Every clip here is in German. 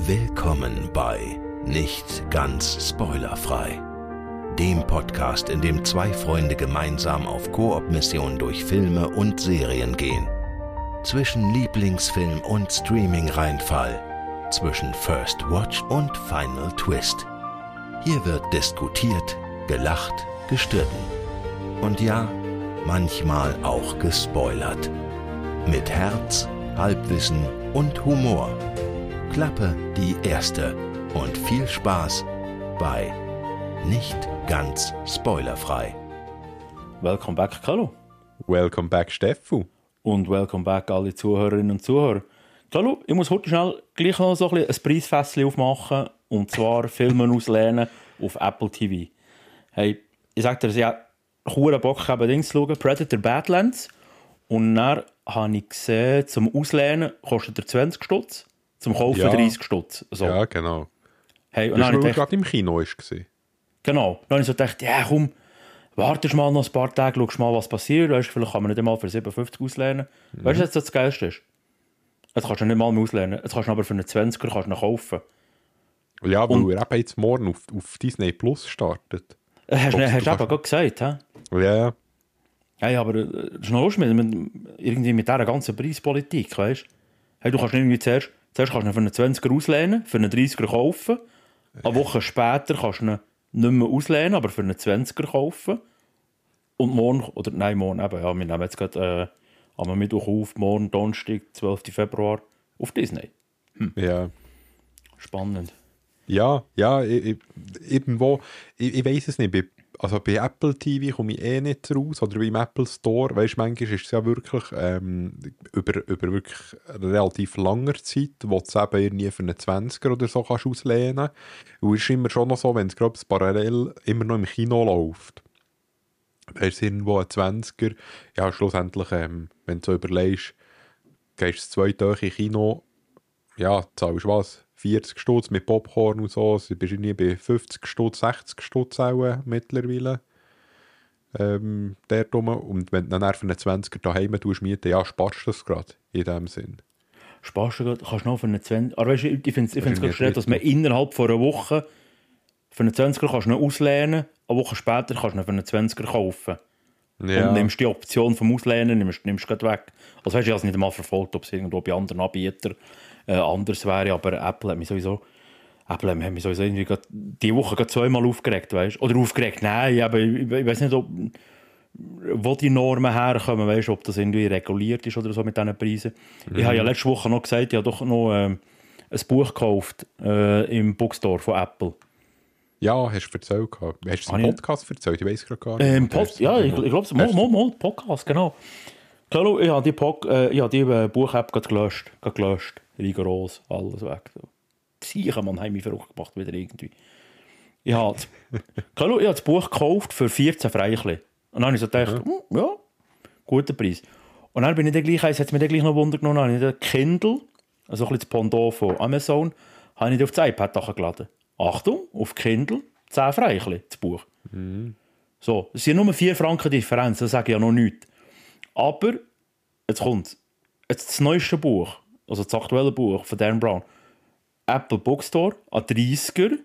Willkommen bei Nicht ganz spoilerfrei, dem Podcast, in dem zwei Freunde gemeinsam auf Koop-Mission durch Filme und Serien gehen. Zwischen Lieblingsfilm und Streaming-Reinfall, zwischen First Watch und Final Twist. Hier wird diskutiert, gelacht, gestritten. Und ja, manchmal auch gespoilert. Mit Herz, Halbwissen und Humor. Klappe die erste und viel Spaß bei Nicht ganz spoilerfrei. Welcome back, Carlo. Welcome back, Steffu. Und welcome back alle Zuhörerinnen und Zuhörer. Carlo, ich muss heute schnell gleich noch so ein Preisfässchen aufmachen. Und zwar Filme auslehnen auf Apple TV. Hey, ich sag dir, ich habe einen Bock, Dings zu schauen, Predator Badlands. Und dann habe ich gesehen, zum Auslehnen kostet er 20 Stutz, zum Kaufen 30 Stutz. So. Ja, genau. Hey, und das dann war gerade im Kino. Genau. Dann habe ich so gedacht, ja komm, wartest mal noch ein paar Tage, schaust mal, was passiert. Weißt, vielleicht kann man nicht einmal für 57 auslehnen. Weißt du, was das Geilste ist? Jetzt kannst du nicht mal mehr auslehnen. Jetzt kannst du aber für einen 20er kannst du kaufen. Ja, weil er eben jetzt morgen auf Disney Plus startet. Hast du eben gerade gesagt, hä? Ja. Hey, aber das ist noch lustig irgendwie mit dieser ganzen Preispolitik, weißt du? Hey, du kannst irgendwie zuerst kannst du ihn für einen 20er auslehnen, für einen 30er kaufen. Eine Woche später kannst du ihn nicht mehr auslehnen, aber für einen 20er kaufen. Und morgen eben, ja, wir nehmen jetzt gerade am Mittwoch auf, morgen Donnerstag, 12. Februar, auf Disney. Ja. Spannend. Ja, irgendwo, ich weiss es nicht, bei Apple TV komme ich nicht raus, oder beim Apple Store, weißt du, manchmal ist es ja wirklich über wirklich relativ langer Zeit, wo du es eben irgendwie für einen 20er oder so kannst auslehnen. Und es ist immer schon noch so, wenn es gerade parallel immer noch im Kino läuft. Da ist irgendwo ein 20er, ja schlussendlich, wenn du so überlegst, gehst du 2 Tage im Kino, ja, zahlst was? 40 Stutz mit Popcorn und so, du bist irgendwie bei 50 Stutz, 60 Stutz auch mittlerweile. Dort rum. Und wenn du dann für einen 20er daheim mieten, ja, sparst du das gerade in dem Sinn. Sparst du gerade, kannst du noch für einen 20er, aber weißt du, ich finde es gerade schön, dass man innerhalb von einer Woche für einen 20er kannst du noch auslehnen, eine Woche später kannst du noch für einen 20er kaufen. Ja. Und nimmst die Option vom Auslehnen, nimmst gerade weg. Also weißt du, ich habe es nicht einmal verfolgt, ob es irgendwo bei anderen Anbietern anders wäre, aber Apple hat mich sowieso irgendwie diese Woche gerade zweimal aufgeregt, weißt? Oder aufgeregt, nein, aber ich weiß nicht, wo die Normen herkommen, weißt, ob das irgendwie reguliert ist oder so mit diesen Preisen. Ich habe ja letzte Woche noch gesagt, ich habe doch noch ein Buch gekauft im Bookstore von Apple. Ja, hast du erzählt. Hast du es im Podcast erzählt? Ich weiß gerade gar nicht. Ja, ich glaube es. Mal, Podcast, genau. Klar, ich habe die Buch-App gelöscht. Rigoros, alles weg. Sicher, man hat mich verrückt gemacht wieder irgendwie. Ich habe das Buch gekauft für 14 Freichle. Und dann habe ich so gedacht, ja, guter Preis. Und dann bin ich es hat mich dann gleich noch Wunder genommen, habe ich den Kindle, also ein bisschen das Pendant von Amazon, habe ich auf das iPad geladen. Achtung, auf Kindle 10 Freichle, das Buch. So, es sind nur 4 Franken Differenz, das sage ich ja noch nichts. Aber, jetzt kommt das neueste Buch, also das aktuelle Buch von Dan Brown, Apple Bookstore, an 30er,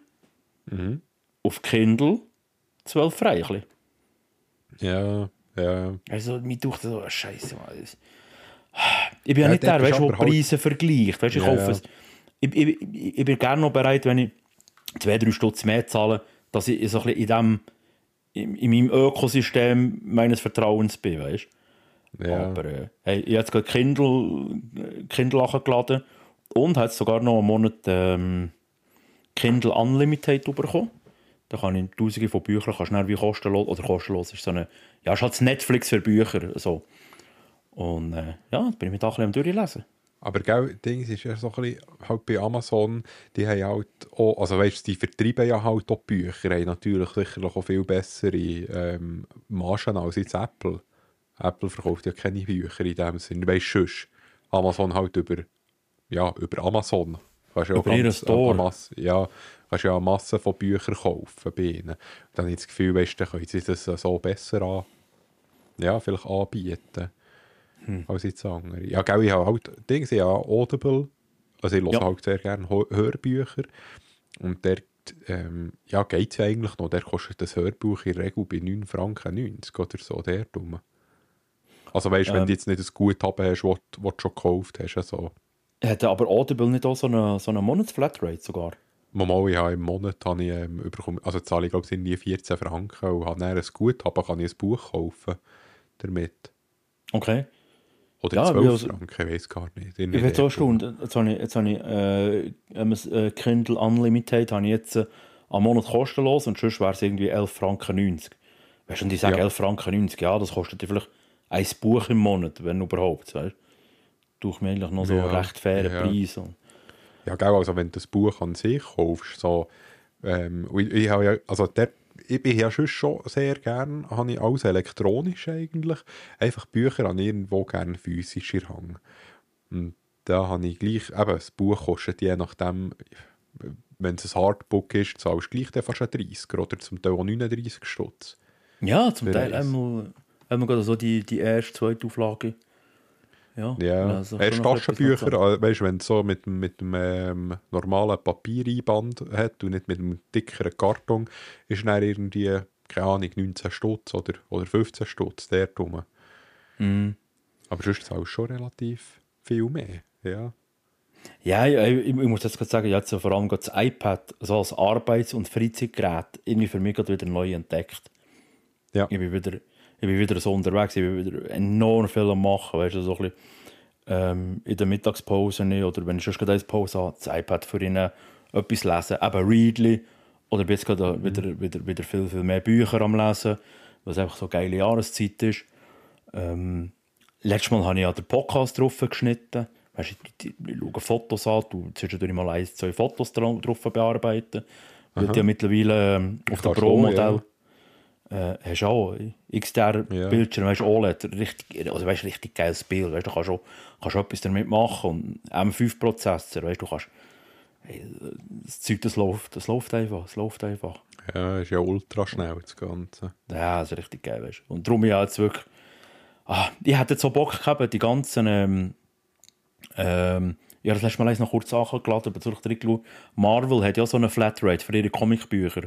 auf Kindle 12 Freichle. Ja. Also, mir tut das so, Scheiße. Ich bin ja nicht der, weißt du, der Preise vergleicht. Weißt, ich bin gerne noch bereit, wenn ich 2-3 Stutz mehr zahle, dass ich so ein bisschen in meinem Ökosystem meines Vertrauens bin, weißt du? Ja. Aber hey, ich habe jetzt gerade Kindle geladen und habe sogar noch einen Monat Kindle Unlimited bekommen. Da kann ich tausende von Büchern, kannst du wie kostenlos ist so eine, ja, ist halt das Netflix für Bücher, so. Und ja, bin ich mit auch ein bisschen am Durchlesen. Aber gell, Ding ist ja so ein bisschen, halt bei Amazon, die haben halt auch, also weißt du, die vertreiben ja halt auch Bücher, haben natürlich sicherlich auch viel bessere Margen als jetzt Apple. Apple verkauft ja keine Bücher in dem Sinne, weißt du, sonst Amazon halt über Amazon. Kannst über ihren Store. Kannst ja eine Masse von Büchern kaufen bei ihnen. Dann habe ich das Gefühl, weißt du, dann können sie das so besser vielleicht anbieten. Als jetzt andere. Ja, gell, ich habe halt Dinge, ja, Audible Also ich höre Ja. halt sehr gerne Hörbücher. Und dort geht es ja eigentlich noch. Der kostet das Hörbuch in der Regel bei 9,90 Franken oder so, der dumme. Also weißt du, wenn du jetzt nicht ein Guthaben hast, das du schon gekauft hast, also... Hat aber Audible nicht auch so eine Monatsflatrate sogar? Mal, ja, im Monat habe ich bekommen, also zahle ich glaube ich irgendwie 14 Franken und habe dann ein Guthaben, kann ich ein Buch kaufen damit. Okay. Oder Ja, 12 Franken, ich weiß gar nicht. Ich bin so erstaunt. Jetzt habe ich Kindle Unlimited habe ich jetzt am Monat kostenlos und sonst wäre es irgendwie 11,90 Franken. Weißt du, und ich sage 11,90 Franken, ja, das kostet dir vielleicht ein Buch im Monat, wenn überhaupt. Weißt? Durch mir eigentlich noch so einen recht fairen Preis. Ja, genau, also wenn du das Buch an sich kaufst, so, ich habe ja, also ich bin ja schon sehr gern, habe ich alles elektronisch eigentlich, einfach Bücher an irgendwo gerne physisch in der Hand. Und da habe ich gleich, eben, das Buch kostet je nachdem, wenn es ein Hardbook ist, zahlst du gleich dann fast 30 oder zum Teil auch 39 Stutz. Ja, zum Teil einmal gerade so die erste, zweite Auflage. Ja, also erst Taschenbücher, weißt du, wenn es so mit dem normalen Papiereinband hat und nicht mit einem dickeren Karton, ist dann irgendwie, keine Ahnung, 19 Stutz oder 15 Stutz der rum. Aber sonst zahlst du schon relativ viel mehr, ja. Ja, ich muss jetzt gerade sagen, jetzt vor allem das iPad so als Arbeits- und Freizeitgerät irgendwie für mich gerade wieder neu entdeckt. Ja. Ich bin wieder so unterwegs, ich bin wieder enorm viel am machen, weißt du, so ein bisschen, in der Mittagspause oder wenn ich schon gerade eine Pause habe, das iPad für ihn etwas lesen, eben Readly, oder bin jetzt gerade wieder viel, viel mehr Bücher am Lesen, was einfach so eine geile Jahreszeit ist. Letztes Mal habe ich ja den Podcast drauf geschnitten. Weißt du, ich schaue Fotos an, du zwischendurch mal 1, 2 Fotos drauf bearbeiten. Weil ja mittlerweile auf dem Pro-Modell hast du auch XDR-Bildschirm, weißt du, OLED, richtig geiles Bild. Weißt, du kannst auch etwas damit machen. Und M5-Prozessor, weißt du, das Zeug, das läuft einfach. Ja, ist ja ultra schnell, das Ganze. Ja, das ist richtig geil, weißt du. Und darum ja jetzt wirklich, ich hätte jetzt so Bock gehabt, die ganzen, ich habe das letzte Mal noch kurz angeladen, bezüglich der Marvel hat ja so eine Flatrate für ihre Comicbücher.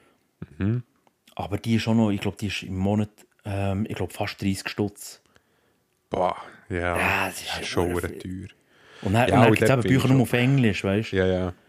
Aber die ist auch noch, ich glaube, die ist im Monat, fast 30 Stutz. Boah, ja, das ist schon teuer. Und dann gibt es eben Bücher nur auf Englisch, weißt du?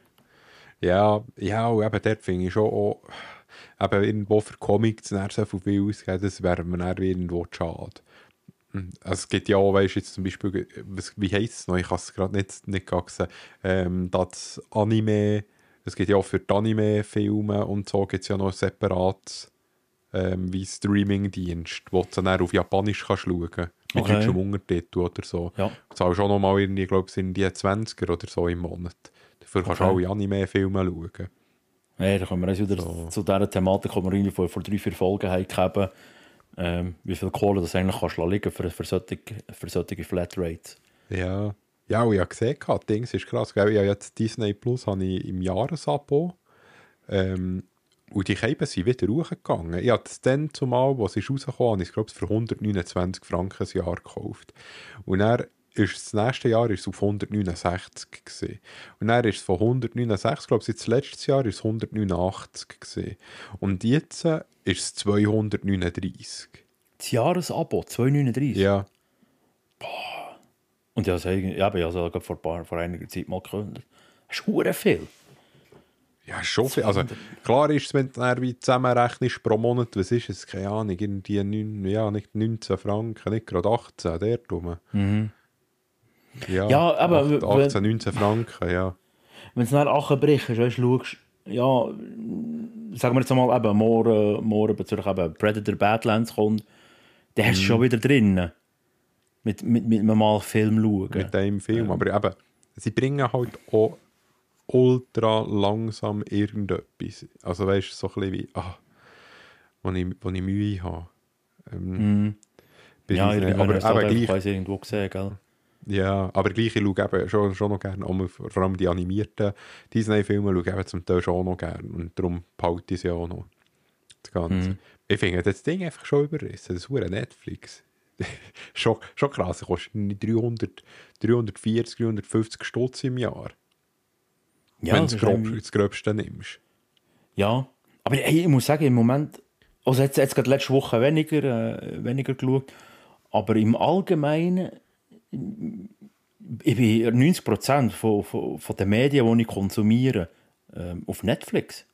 Ja, und eben dort finde ich schon auch, eben irgendwo für Comics so viel ausgeben, das wäre mir dann irgendwo schade. Also es gibt ja auch, weißt du, jetzt zum Beispiel, wie heisst es noch, ich habe es gerade nicht gesagt, das Anime, es gibt ja auch für die Anime-Filme und so, gibt es ja noch separat wie Streaming-Dienst, wo du dann auf Japanisch kannst schauen kannst, mit deutschem Untertitel oder so. Ja. Du zahlst auch noch mal irgendwie, glaube ich, sind die 20er oder so im Monat. Dafür kannst du alle Anime-Filme schauen. Ja, da kommen wir jetzt wieder zu dieser Thematik, die wir irgendwie vor 3-4 Folgen haben, wie viel Kohle das eigentlich kannst liegen für solche Flatrates. Ja, und ich habe gesehen, das Ding ist krass. Ich habe jetzt Disney Plus habe ich im Jahresabo. Und die Käben sind wieder hochgegangen. Ich habe es dann zumal, als es rausgekommen ist, glaube ich, für 129 Franken ein Jahr gekauft. Und dann ist das nächste Jahr ist es auf 169 gewesen. Und dann ist es von 169, glaube ich, das letzte Jahr ist es 189 gewesen. Und jetzt ist es 239. Das Jahresabo, 239? Ja. Boah. Und ich habe es vor einiger Zeit mal gekündigt. Das ist verdammt viel. Ja, schon viel. Also, klar ist es, wenn du dann wie zusammenrechnest pro Monat, was ist es? Keine Ahnung, irgendwie nicht 19 Franken, nicht gerade 18, der rum. Ja, aber 18, 19 Franken, ja. Wenn es dann nachbrichst, weißt du, schaust, ja, sagen wir jetzt mal, eben, morgen bezüglich Predator Badlands kommt, dann hast du schon wieder drin. Mit mal Film schauen. Mit dem Film, aber eben, sie bringen halt auch ultra langsam irgendetwas. Also weißt du, so ein bisschen wie, wo ich Mühe habe. Aber ich habe es irgendwo gesehen, gell? Ja, aber gleich, ich schaue eben schon noch gerne, vor allem die animierten Disney-Filme schaue ich eben zum Teil schon noch gerne und darum behalte ich sie auch noch. Das Ganze. Ich finde das Ding einfach schon überrissen, das ist Netflix. schon krass, es kostet 340, 350 Stutz im Jahr. Ja, wenn das du ist irgendwie- das Gröbste nimmst. Ja, aber hey, ich muss sagen, im Moment, also jetzt gerade letzte Woche weniger geschaut, aber im Allgemeinen, ich bin 90% von den Medien, die ich konsumiere, auf Netflix.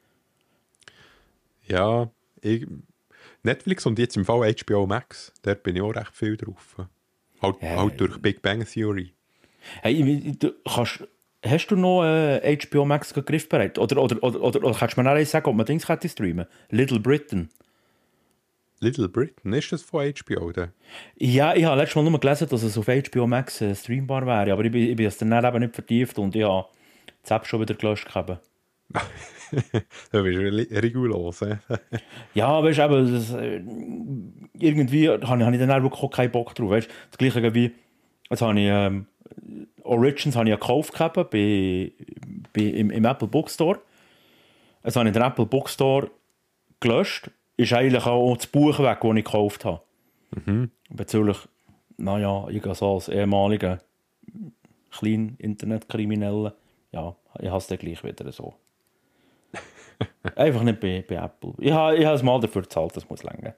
Ja, Netflix und jetzt im Fall HBO Max, dort bin ich auch recht viel drauf. Halt durch Big Bang Theory. Hey, hast du noch HBO Max griffbereit? Oder kannst du mir auch sagen, ob man Dings hätte streamen? Little Britain. Little Britain, ist das von HBO? Da? Ja, ich habe letztes Mal nur gelesen, dass es auf HBO Max streambar wäre, aber ich bin es dann eben nicht vertieft und ich habe die App schon wieder gelöscht gehabt. Da bist du rigolos. Ja, weißt du, eben, irgendwie habe ich dann auch wirklich auch keinen Bock drauf. Weißt? Das gleiche wie, jetzt habe ich Origins habe ich ja gekauft gehabt im Apple Bookstore. Jetzt habe ich den Apple Bookstore gelöscht. Ist eigentlich auch das Buch weg, das ich gekauft habe. Bezüglich, naja, ich so als ehemaliger kleinen Internetkrimineller, ja, ich habe es dann gleich wieder so. Einfach nicht bei Apple. Ich habe es mal dafür gezahlt, das muss länger.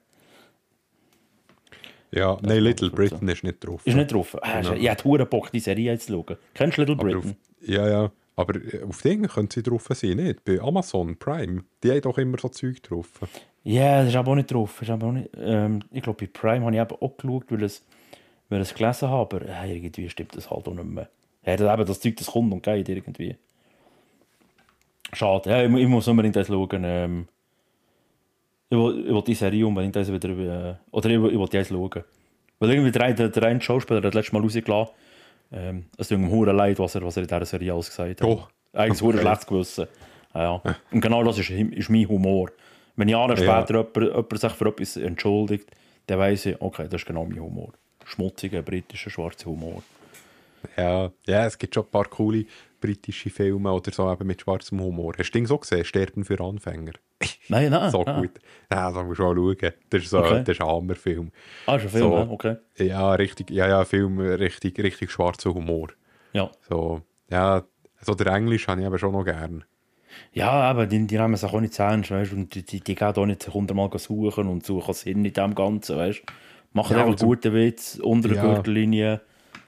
Ja, nein, Little Britain ist nicht drauf. Ist nicht drauf. Ich hätte verdammt Bock, die Serie jetzt zu schauen. Kennst du Little Britain? Ja, aber auf Dingen können sie drauf sein, nicht? Bei Amazon Prime, die haben doch immer so Zeug drauf. Ja, das ist aber auch nicht drauf. Ist aber auch nicht, ich glaube, bei Prime habe ich eben auch geschaut, weil ich es gelesen habe, aber irgendwie stimmt das halt auch nicht mehr. Ja, das Zeug, das kommt und geht irgendwie. Schade, ja, ich muss unbedingt das schauen. Ich will die Serie unbedingt wieder... oder ich will die jetzt schauen. Weil irgendwie der eine Schauspieler hat letztes Mal rausgelassen. Es tut ihm verdammt leid, was er in dieser Serie alles gesagt hat. Oh. Eigentlich verdammt schlechtes Gewissen. Ja. Und genau das ist mein Humor. Wenn Jahre später jemand sich für etwas entschuldigt, dann weiss ich, okay, das ist genau mein Humor. Schmutziger, britischer, schwarzer Humor. Ja, es gibt schon ein paar coole britische Filme oder so eben mit schwarzem Humor. Hast du den so gesehen? Sterben für Anfänger. Nein. So gut. Ja, das musst du mal schauen. Das ist, so, Okay. das ist ein Hammerfilm. Ah, ist ein Film, So, ja? Okay. Ja, richtig. Ja, Film, richtig schwarzer Humor. Ja. So, ja, so der Englisch habe ich eben schon noch gern. Ja, aber die nehmen sich auch nicht zu ernst, weißt? Und die gehen auch nicht sich 100-mal suchen und suchen Sinn in dem Ganzen, weißt? Machen Ja, einfach also- guten Witz unter der Ja. Gürtellinie.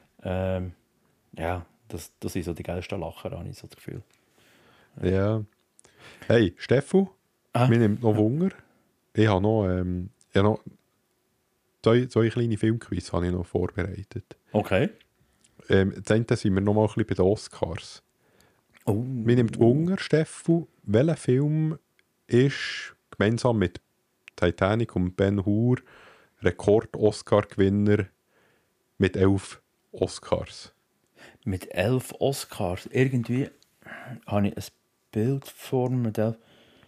Ja, das sind so die geilsten Lacher, habe ich so das Gefühl. Ja. Hey, Steffu, mir nimmt noch Wunder. Ich habe noch zwei kleine Filmquiz habe ich noch vorbereitet. Okay. Das eine sind wir noch mal ein bisschen bei den Oscars. Oh. Mir nimmt Wunder, Steffu, welcher Film ist gemeinsam mit Titanic und Ben Hur Rekord-Oscar-Gewinner mit 11 Oscars? Mit 11 Oscars. Irgendwie habe ich ein Bild vor mir mit 11.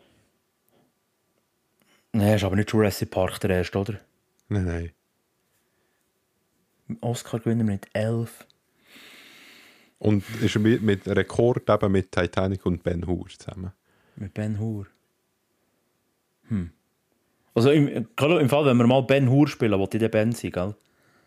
Nein, ist aber nicht Jurassic Park der erste, oder? Nein. Oscar-Gewinner mit 11. Und ist er mit Rekord eben mit Titanic und Ben Hur zusammen? Mit Ben Hur. Also im Fall, wenn wir mal Ben Hur spielen, wollte ich den Ben sein, gell?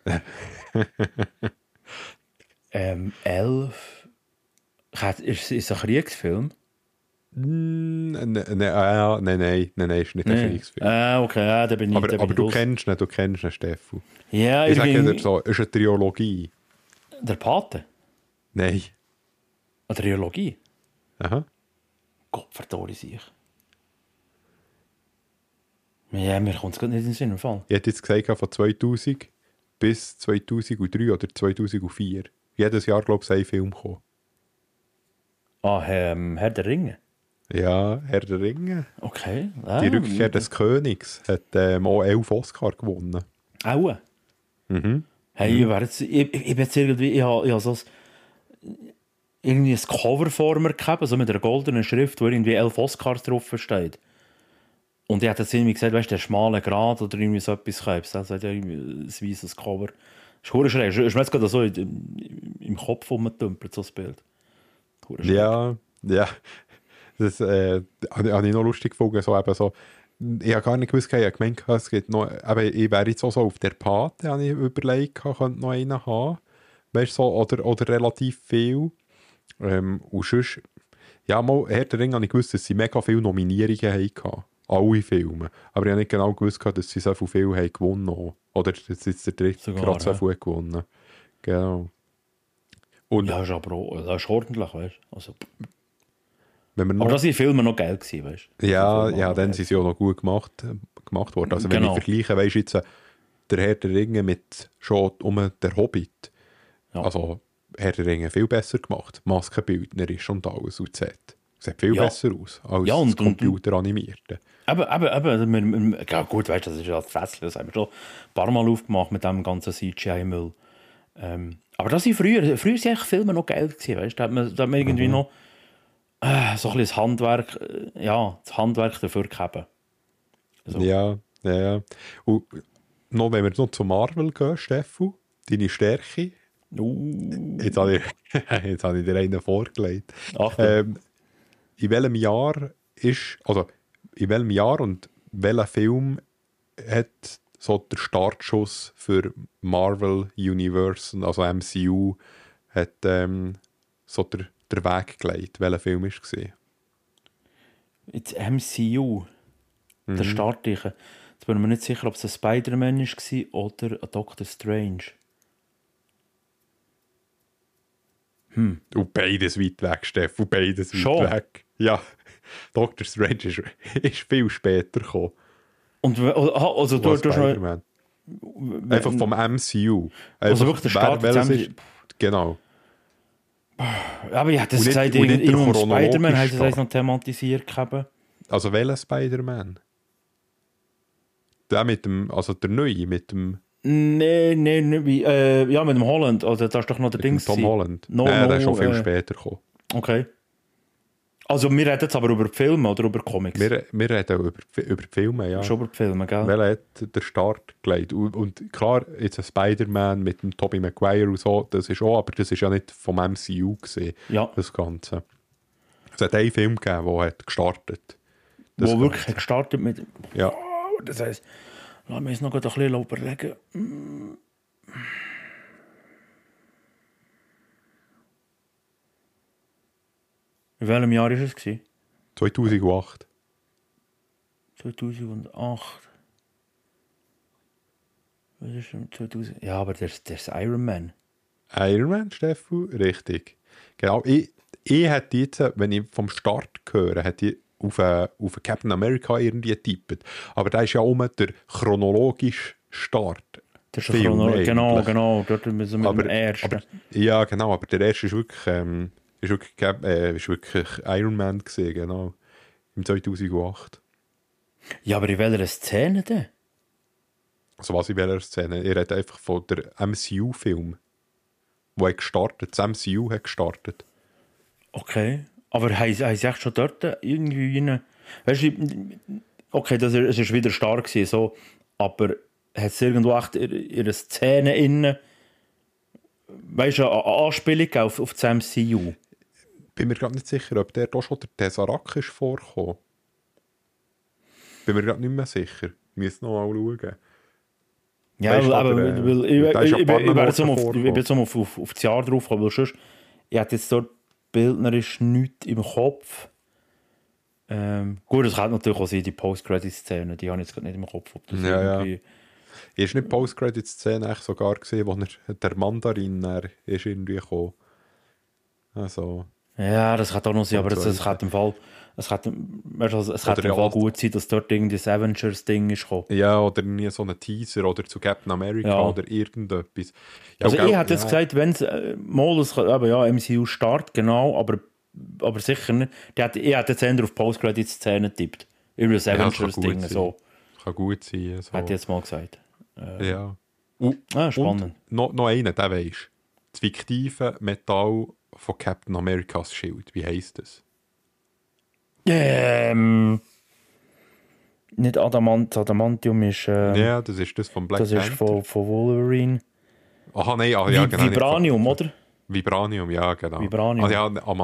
11. Ist es ein Kriegsfilm? Nein, ist nicht ein Kriegsfilm. Okay, ja, da bin ich. Aber du kennst ihn, Steffu. Ja, Ich sage irgendwie... dir so, ist eine Trilogie. Der Pate? Nein. Eine Trilogie? Aha. Gott, verdammt sich. Ja, mir kommt es gerade nicht in den Sinn, im Fall. Ich hätte jetzt gesagt, von 2000 bis 2003 oder 2004. Jedes Jahr, glaube ich, ein Film gekommen. Ah, Herr der Ringe? Ja, Herr der Ringe. Okay. Die Rückkehr des Königs hat auch 11 Oscar gewonnen. Auch? Hey, ich bin jetzt irgendwie... Ich habe so irgendwie ein Cover vor mir gehabt, so mit einer goldenen Schrift, wo irgendwie 11 Oscars drauf steht. Und ich hatte jetzt irgendwie gesagt, weißt du, der schmale Grat oder irgendwie so etwas gehabt. Das hat ja irgendwie ein weißes Cover. Das ist verdammt schräg. Ist mir jetzt gerade so im Kopf rumgetümpelt, so das Bild. Ja. Das habe ich noch lustig gefunden. So, eben so, ich habe gar nicht gewusst, ich habe gemeint, es gibt noch, aber ich wäre jetzt auch so auf der Pate, habe ich überlegt, könnte noch einen haben. Weißt du, so, oder relativ viel. Und sonst, Ja, mal, Herr der Ringe habe ich gewusst, dass sie mega viele Nominierungen hatten. Alle Filme. Aber ich habe nicht genau gewusst, dass sie so viel haben gewonnen haben. Oder dass jetzt der dritte Sogar, gerade so ja. viel gewonnen. Genau. Und Ja, ist aber auch, das ist ordentlich, weißt du. Also, wenn wir aber noch... das waren Filme noch geil gewesen, weißt du. Ja, dann sind sie auch noch gut gemacht worden. Also wenn Genau. ich vergleiche, weisst du jetzt der Herr der Ringe mit schon der Hobbit. Ja. Also Herr der Ringe viel besser gemacht. Maskenbildnerisch und alles und Z. Sieht viel Ja. besser aus als Ja, das und- Computeranimierte. Aber, ja gut, weißt du, das ist ja das Fässchen, das haben wir schon ein paar Mal aufgemacht mit dem ganzen CGI-Müll. Aber das sind früher sind eigentlich Filme noch geil gewesen, weißt du, da hat man irgendwie noch so ein bisschen das Handwerk, das Handwerk dafür gehabt. So. Ja. Und noch, wenn wir noch zu Marvel gehen, Steffu, deine Stärke. Jetzt habe ich dir einen vorgelegt. Achtung. In welchem Jahr und welcher Film hat so der Startschuss für Marvel Universe, also MCU, hat so der Weg gelegt? Welcher Film war es? Jetzt MCU, der Starttichen. Jetzt bin ich mir nicht sicher, ob es ein Spider-Man war oder ein Doctor Strange. Und beides weit weg, Steff, und beides weit Schon? weg. Ja, Doctor Strange ist viel später gekommen. Und also du hast noch... Spider-Man. Einfach vom MCU. Also wirklich der Start welches des ist, genau. Aber ich hätte es Und nicht- gesagt, und nicht der irgendwo chronologische Spider-Man hat es Start. noch thematisiert gehabt. Also welcher Spider-Man? Der mit dem, also der neue, mit dem Nein, ja, mit dem Holland. Also, das ist doch noch der Ding. Tom Holland. No, Nein, der ist no, schon viel später gekommen. Okay. Also, wir reden jetzt aber über die Filme oder über Comics? Wir reden über die Filme, ja. Schon über die Filme, gell? Welcher hat den Start gelegt? Und klar, jetzt ein Spider-Man mit dem Tobey Maguire und so, das ist auch, aber das ist ja nicht vom MCU gesehen, Ja. das Ganze. Es hat einen Film gegeben, der hat gestartet. Das Wo wirklich Ganze. gestartet mit... Ja. Das heisst, lass mich jetzt noch ein bisschen überlegen. In welchem Jahr war es? 2008. 2008. Was ist denn 2000? Ja, aber der ist Iron Man. Iron Man, Steffu, richtig. Genau. Ich hätte jetzt, wenn ich vom Start höre, hätte ich auf Captain America irgendwie getippt. Aber da ist ja auch der chronologische Start. Das ist Film genau, eigentlich. genau. Dort mit dem ersten. Aber, ja, genau, aber der erste ist wirklich Iron Man gesehen, genau. Im 2008. Ja, aber in welcher Szene denn? Also was in welcher Szene? Ich rede einfach von der MCU-Film. Wo hat gestartet? Das MCU hat gestartet. Okay. Aber haben sie echt schon dort irgendwie rein... Weißt du, okay, es ist wieder stark gewesen, so, aber hat es irgendwo echt in einer Szene innen, weißt du, eine Anspielung auf das MCU? Bin mir gerade nicht sicher, ob der da schon der Tesseract ist vorgekommen. Bin mir gerade nicht mehr sicher. Müssen noch mal schauen. Ja, Weißt du, aber aber, ich da ist ja ein paar bin jetzt Orten auf das Jahr drauf gekommen, weil sonst, ich hatte jetzt dort bildnerisch nichts im Kopf. Gut, es kann natürlich auch sein, die Post-Credit-Szene, die habe ich jetzt gerade nicht im Kopf. Ob das Ja, irgendwie... Ist nicht die Post-Credit-Szene echt sogar gesehen, wo der Mandarin ist irgendwie gekommen? Also, Ja, das kann auch noch sein, aber Und so es kann im Fall... Es kann im Fall gut sein, dass dort irgendwie das Avengers-Ding ist gekommen. ja, oder nie so ein Teaser oder zu Captain America Ja. oder irgendetwas. Ja, Also gell, ich hätte jetzt ja. gesagt, wenn es MCU Start, genau, aber sicher nicht. Ich hätte jetzt eher auf Post-Credit-Szene getippt. Über das das kann Avengers-Ding, gut so. Kann gut sein. So. Hätte ich jetzt mal gesagt. Ja. Spannend. Und noch einen, der weisst. Das fiktive Metall von Captain Americas Schild. Wie heisst das? Nicht Adamantium ist... Ja, das ist das von Black das ist Panther. von Wolverine. Aha, nein, ja, genau. nicht Vibranium, von- oder? Vibranium, ja, genau. Vibranium. Ah, ja,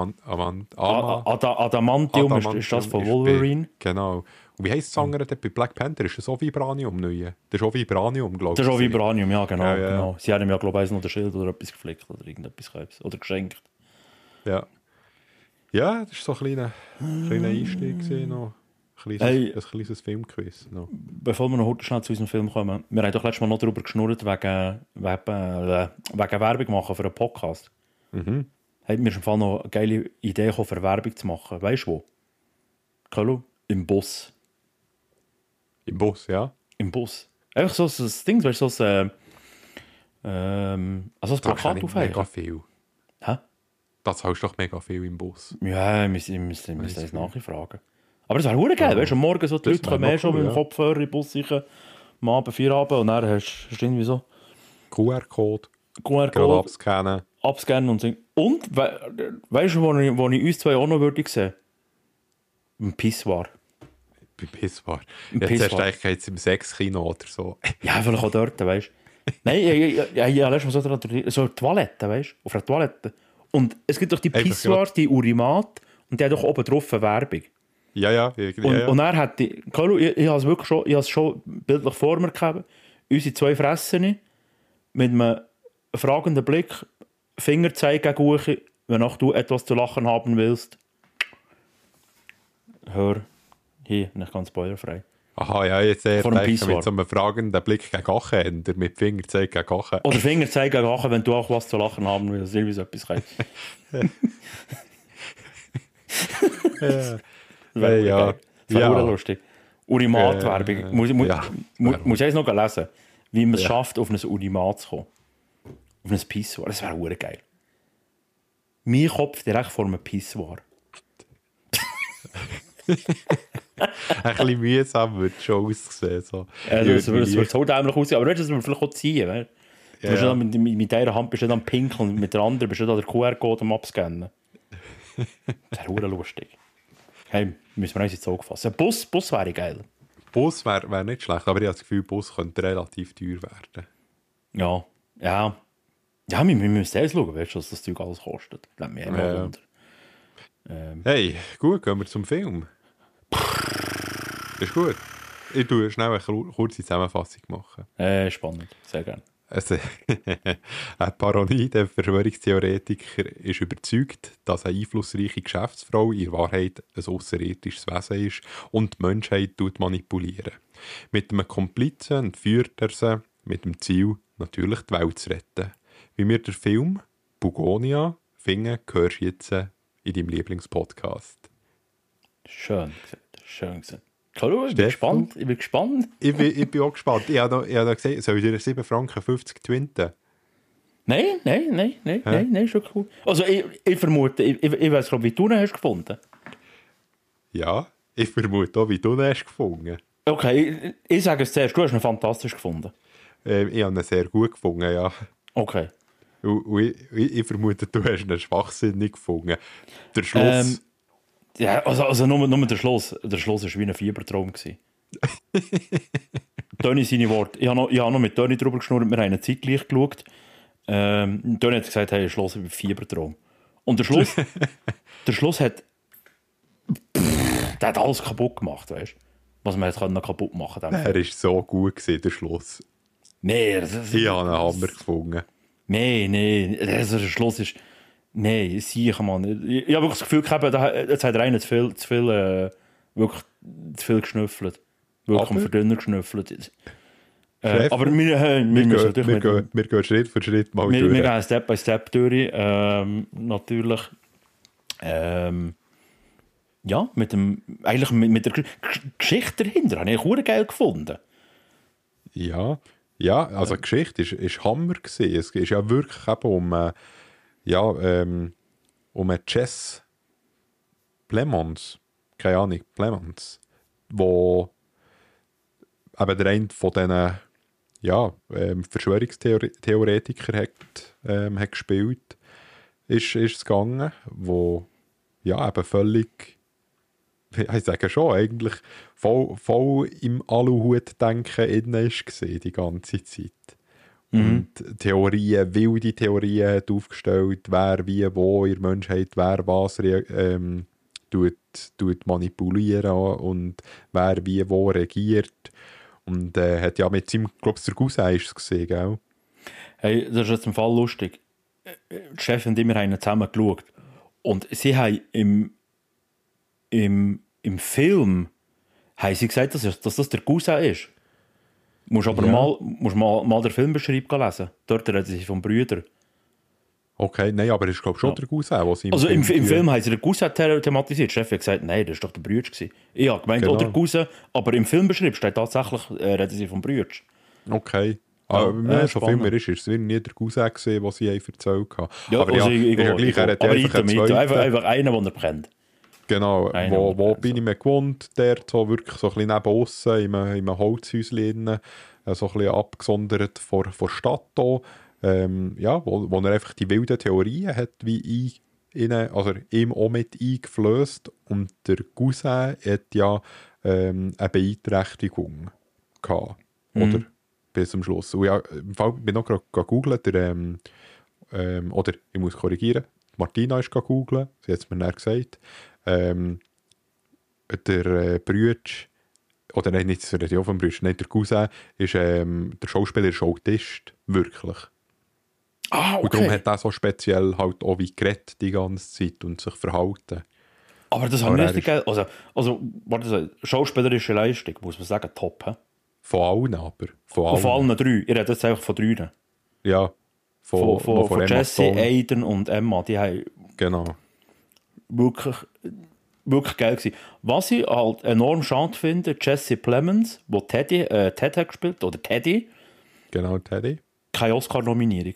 Adamantium ist das von ist Wolverine. Genau. Und wie heisst das andere dort bei Black Panther? Ist das auch Vibranium neu? Das ist auch Vibranium, glaube ich. Das ist auch Vibranium, ja, genau. Ja, ja. genau. Sie haben ihm ja, glaube ich, noch den Schild oder etwas geflickt oder irgendetwas oder geschenkt. Ja. Ja, das war so ein kleiner Einstieg gewesen, noch. Ein kleines Filmquiz. No. Bevor wir noch heute schnell zu unserem Film kommen, wir haben doch letztes Mal noch darüber geschnurrt, wegen Werbung machen für einen Podcast. Mhm. Hat mir im Fall noch eine geile Idee gekommen, für Werbung zu machen. Weißt du wo? Hallo? Im Bus. Im Bus, ja. Im Bus. Einfach so ein Ding, weißt du, so ein Plakat aufhängen. Mega viel. Hä? Das zahlst doch mega viel im Bus. Ja, wir müssen das nachfragen. Aber das wäre verdammt geil, weißt du, am Morgen so die Leute kommen schon mit dem Kopfhörer in den Bus sicher, am Abend 4 Abend und dann hast du irgendwie so QR-Code. QR-Code abscannen und so. Und, weißt du, wo ich uns zwei auch noch würde sehen? Ein Pissoir. Beim Pissoir. Jetzt hast du jetzt im Sexkino oder so. Ja, vielleicht auch dort, weißt du. Nein, ja, letztes Mal so eine Toilette, weißt du, auf einer Toilette. Und es gibt doch die Pissoirs, die Urimat, und die haben doch oben drauf eine Werbung. Ja. Und er hat ich habe es wirklich schon bildlich vor mir gehabt. Unsere zwei Fressen mit einem fragenden Blick, Fingerzeig gegen Uche, wenn auch du etwas zu lachen haben willst. Hör, hier, nicht ganz spoilerfrei. Aha, ja, jetzt eher mit so einem fragenden Blick gegen Achen, mit Fingerzeig gegen Achen. Oder Fingerzeig gegen Achen, wenn du auch was zu lachen haben willst. Irgendwie so etwas kann. Ja. Das wäre lustig. Urimat-Werbung. Muss ich noch lesen, wie man es schafft, auf ein Urimat zu kommen. Auf ein Pissoir. Das wäre verdammt geil. Mein Kopf direkt vor einem Pissoir. Ein bisschen mühsam wird es schon aussehen. So. Ja, das wird so dämlich aussehen. Aber weißt du, das würde vielleicht auch ziehen. Du bist dann mit einer Hand bist du dann pinkeln und mit der anderen bist du dann den QR-Code am Abscannen. Das wäre verdammt lustig. Hey, müssen wir uns jetzt Auge fassen. Bus wäre geil. Bus wäre nicht schlecht, aber ich habe das Gefühl, Bus könnte relativ teuer werden. Ja. Ja, wir müssen erst schauen, weißt du, was das Zeug alles kostet. Ich glaube, mehr Hey, gut, gehen wir zum Film. Ist gut. Ich tue schnell eine kurze Zusammenfassung machen. Spannend, sehr gerne. Also, ein paranoider Verschwörungstheoretiker ist überzeugt, dass eine einflussreiche Geschäftsfrau in Wahrheit ein außerirdisches Wesen ist und die Menschheit manipulieren. Mit einem Komplizen entführt er sie mit dem Ziel, natürlich die Welt zu retten. Wie wir den Film Bugonia finden, hörst du jetzt in deinem Lieblingspodcast. Schön gesagt. Hallo, ich bin gespannt. Ich bin auch gespannt. Ich habe noch gesehen, soll ich dir 7,50 Franken twinten? Nein, ist schon cool. Also ich vermute, ich weiß glaube, wie du ihn hast gefunden. Ja, ich vermute auch, wie du ihn hast gefunden. Okay, ich sage es zuerst, du hast ihn fantastisch gefunden. Ich habe ihn sehr gut gefunden, ja. Okay. Ich vermute, du hast ihn schwachsinnig gefunden. Der Schluss... ja, also nur der Schluss. Der Schluss war wie ein Fiebertraum. Toni seine Worte. Ich habe noch mit Toni drüber geschnurrt, wir haben eine Zeit gleich geschaut. Toni hat gesagt, hey, Schluss war ein Fiebertraum. Und der Schluss hat... der hat alles kaputt gemacht, weißt du? Was man kaputt machen konnte. Er war so gut, der Schluss. Nee, ich habe einen Hammer gefunden. Nee, der Schluss ist... Nein, sicher, Mann. Ich habe wirklich das Gefühl gehabt, jetzt hat er einen zu viel geschnüffelt. Wirklich am Verdünner geschnüffelt. Aber wir müssen natürlich... Wir gehen Schritt für Schritt mal durch. Wir gehen Step by Step durch. Natürlich. Ja, mit der Geschichte dahinter. Habe ich auch geil gefunden. Ja, also die Geschichte ist Hammer gewesen. Es ist ja wirklich eben um Jess Plemons, keine Ahnung, Plemons, wo eben der eine von diesen Verschwörungstheoretikern hat gespielt, ist es gegangen, wo eben völlig, ich sage schon, eigentlich voll im Aluhut-Denken innen war die ganze Zeit. Und wilde Theorien hat aufgestellt, wer wie wo in der Menschheit, wer was tut manipulieren und wer wie wo regiert. Und hat ja mit seinem, glaube ich, der Cousin ist es gesehen, gell? Hey, das ist jetzt im Fall lustig. Die Chef und ich, wir haben zusammen geschaut. Und sie haben im Film haben sie gesagt, dass das der Cousin ist. Musst aber mal den Filmbeschreib lesen. Dort reden sie vom Brüder. Okay, nein, aber es ist glaube ich schon der Cousin, der sie Also im Film haben sie den Cousin thematisiert. Steffi hat gesagt, nein, das war doch der Bruder. Ich habe gemeint, Genau. oder Cousin, aber im Filmbeschreib steht tatsächlich, reden sie vom Bruder. Okay. Aber wenn es so viel mehr ist es nie der Cousin gesehen, was sie erzählt haben. Ja, aber also ist ja gleich, er hat aber einfach einen zweiten. einfach einen, den er kennt. Genau, Einer, wo bin ich mir gewohnt, der so wirklich so ein bisschen neben aussen, in einem Holzhäuschen, so ein bisschen abgesondert von der Stadt hier. Wo er einfach die wilden Theorien hat, wie ihm auch mit eingeflößt. Und der Cousin hat ja eine Beeinträchtigung gehabt, oder? Bis zum Schluss. Und ja, im Fall bin ich noch gerade gegoogelt, oder ich muss korrigieren, Martina ist gegoogelt, sie hat es mir dann gesagt. Der Brütsch, oder nein, nicht das Radio vom Brütsch, nein, der Cousin ist, der Schauspieler ist Autist, wirklich. Ah, okay. Und darum hat er so speziell halt auch wie geredet die ganze Zeit und sich verhalten. Aber das habe ich richtig geil. Also schauspielerische Leistung, muss man sagen, top. He? Von allen aber. Von allen 3. Ich rede jetzt einfach von 3. Ja. Von Jessie, Aiden und Emma. Die haben genau. wirklich geil gewesen. Was ich halt enorm schade finde, Jesse Plemons, wo Ted hat gespielt, oder Teddy. Genau, Teddy. Keine Oscar-Nominierung.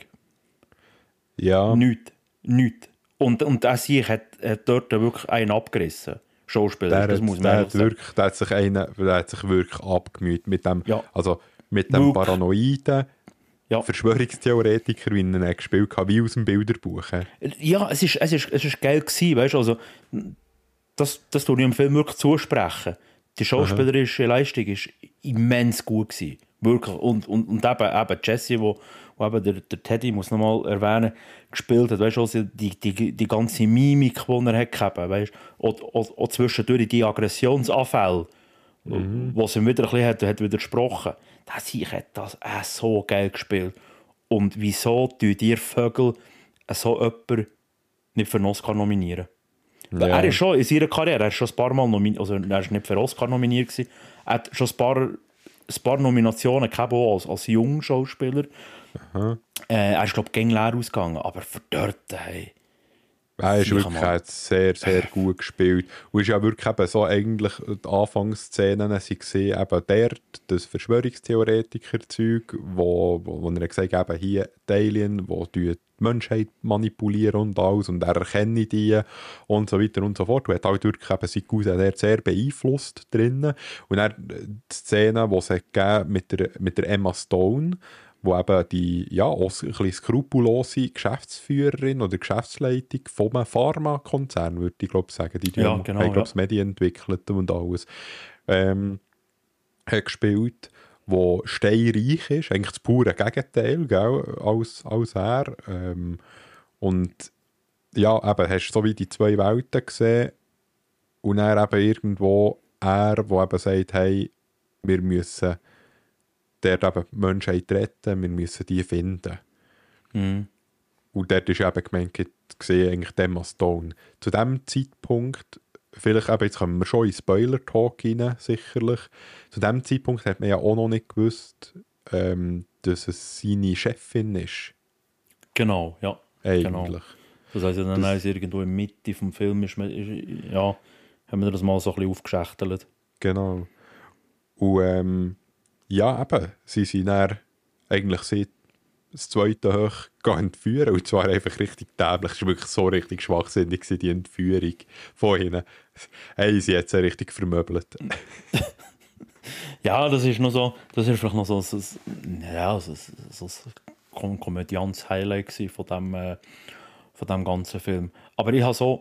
Ja. Nichts. Und der Sieg hat dort wirklich einen abgerissen. Schauspieler, das muss man sagen. Der hat sich wirklich abgemüht mit dem, Ja. also mit dem paranoiden Verschwörungstheoretiker, wie er gespielt hat, wie aus dem Bilderbuch. Ja, es ist geil gewesen, weißt du, also das tue ich im Film wirklich zusprechen. Die schauspielerische Leistung war immens gut gewesen. Wirklich. Und eben Jesse, wo eben der Teddy, muss noch mal erwähnen, gespielt hat, weißt du, also die ganze Mimik, die er hat gehabt, weißt du, auch zwischendurch die Aggressionsanfälle, wo es ihm wieder ein bisschen hat widersprochen. Ich hat das so geil gespielt. Und wieso tun dir Vögel so jemanden nicht für einen Oscar nominieren? Ja. Er ist schon in seiner Karriere, er ist schon ein paar Mal nominiert, also er ist nicht für Oscar nominiert gewesen. Er hat schon ein paar Nominationen gehabt, als junger Schauspieler. Er ist, glaube ich, gegen leer ausgegangen, aber für dort, hey. Er ist wirklich sehr, sehr gut gespielt. Und es ist ja wirklich eben so, eigentlich die Anfangsszenen, sie sehen eben das Verschwörungstheoretiker-Zeug, wo er gesagt hat, eben hier die Alien, die Menschheit manipulieren und alles, und er erkenne die und so weiter und so fort. Und hat halt wirklich eben seinen Cousin sehr beeinflusst drinnen. Und dann die Szene, die es gegeben mit der Emma Stone, wo eben die auch ein bisschen skrupellose Geschäftsführerin oder Geschäftsleitung von einem Pharmakonzern, würde ich glaube sagen, die haben das Medien entwickelt und alles, hat gespielt, wo steinreich ist, eigentlich das pure Gegenteil, gell, als er. Und ja, eben, hast du so wie die zwei Welten gesehen und dann eben irgendwo wo eben sagt, hey, wir müssen dort eben die Menschheit retten, wir müssen die finden. Und dort ist eben gemeint, gesehen, eigentlich Emma Stone. Zu diesem Zeitpunkt, vielleicht eben, jetzt kommen wir schon in Spoiler-Talk rein, sicherlich. Zu diesem Zeitpunkt hat man ja auch noch nicht gewusst, dass es seine Chefin ist. Genau, ja. Eigentlich. Genau. Das heisst, dann ist irgendwo in der Mitte des Films haben wir das mal so ein bisschen aufgeschächtelt. Genau. Und ja, eben, sie sind dann eigentlich das zweite Hoch entführen, und zwar einfach richtig dämlich. Es war wirklich so richtig schwachsinnig, die Entführung von ihnen. Hey, sie hat sie richtig vermöbelt. Ja, das ist vielleicht noch so ein Komödianz-Highlight von dem ganzen Film. Aber ich habe so,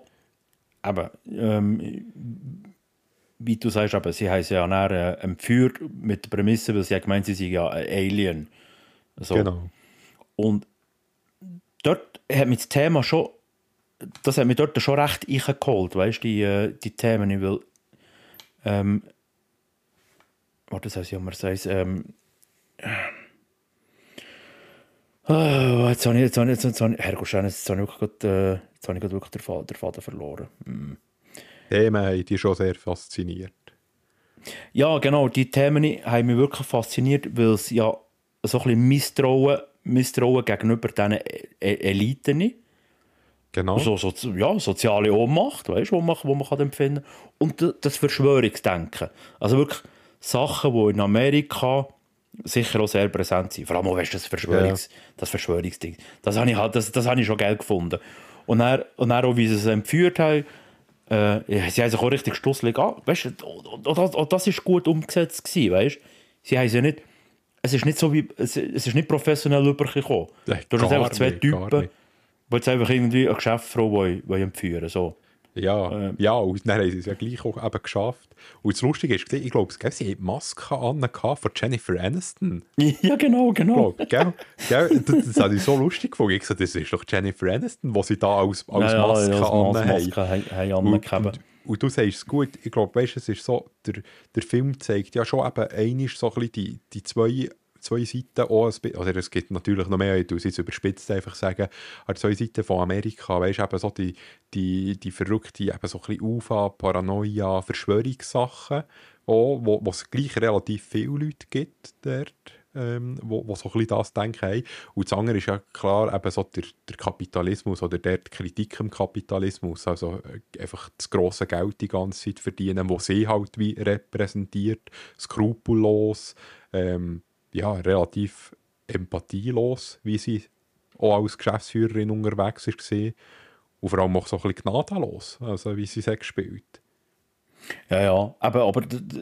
wie du sagst, sie haben sie ja dann entführt mit der Prämisse, weil sie ja gemeint, sie sind ja ein Alien. So. Genau. Und dort hat mich das Thema schon, das hat mich dort schon recht eingeholt, weißt du, die Themen, ich will, das heißt ja, man sagt, Jetzt habe ich wirklich den Faden verloren. Themen haben dich schon sehr fasziniert. Ja, genau, die Themen haben mich wirklich fasziniert, weil es ja so ein bisschen Misstrauen gegenüber diesen Eliten, Genau. soziale Ohnmacht, weißt, wo man kann empfinden kann. Und das Verschwörungsdenken. Also wirklich Sachen, die in Amerika sicher auch sehr präsent sind. Vor allem auch, weißt, das Verschwörungsding. Das habe ich schon geil gefunden. Und dann auch, wie sie es entführt haben, sie haben sich auch richtig stusselig an. Weißt du, das ist gut umgesetzt gewesen, weißt? Sie haben sie nicht, es ist nicht so wie, es ist nicht professionell rübergekommen. Du hast einfach zwei Typen, die jetzt einfach irgendwie eine Geschäftsfrau entführen, so. Ja, und dann haben sie es ja gleich auch eben geschafft. Und das Lustige ist, ich glaube, sie haben die Maske an von Jennifer Aniston. Ja, genau. Gell? Das habe ich so lustig gefunden. Ich gesagt, das ist doch Jennifer Aniston, die sie da als Maske haben. Und du sagst es gut, ich glaube, weißt, es ist so, der Film zeigt ja schon eben einmal so ein bisschen die zwei Seiten auch, oder es gibt natürlich noch mehr, ich tue es jetzt überspitzt einfach sagen, aber 2 Seiten von Amerika, weißt du, eben so die verrückte, eben so ein bisschen UFA, Paranoia, Verschwörungssachen, auch, wo es gleich relativ viele Leute gibt dort, wo so ein bisschen das denken haben. Und das andere ist ja klar eben so der Kapitalismus oder die Kritik am Kapitalismus, also einfach das grosse Geld die ganze Zeit verdienen, wo sie halt wie repräsentiert, skrupellos, relativ empathielos, wie sie auch als Geschäftsführerin unterwegs war. Und vor allem auch so ein bisschen gnadenlos, also wie sie es gespielt. Ja, aber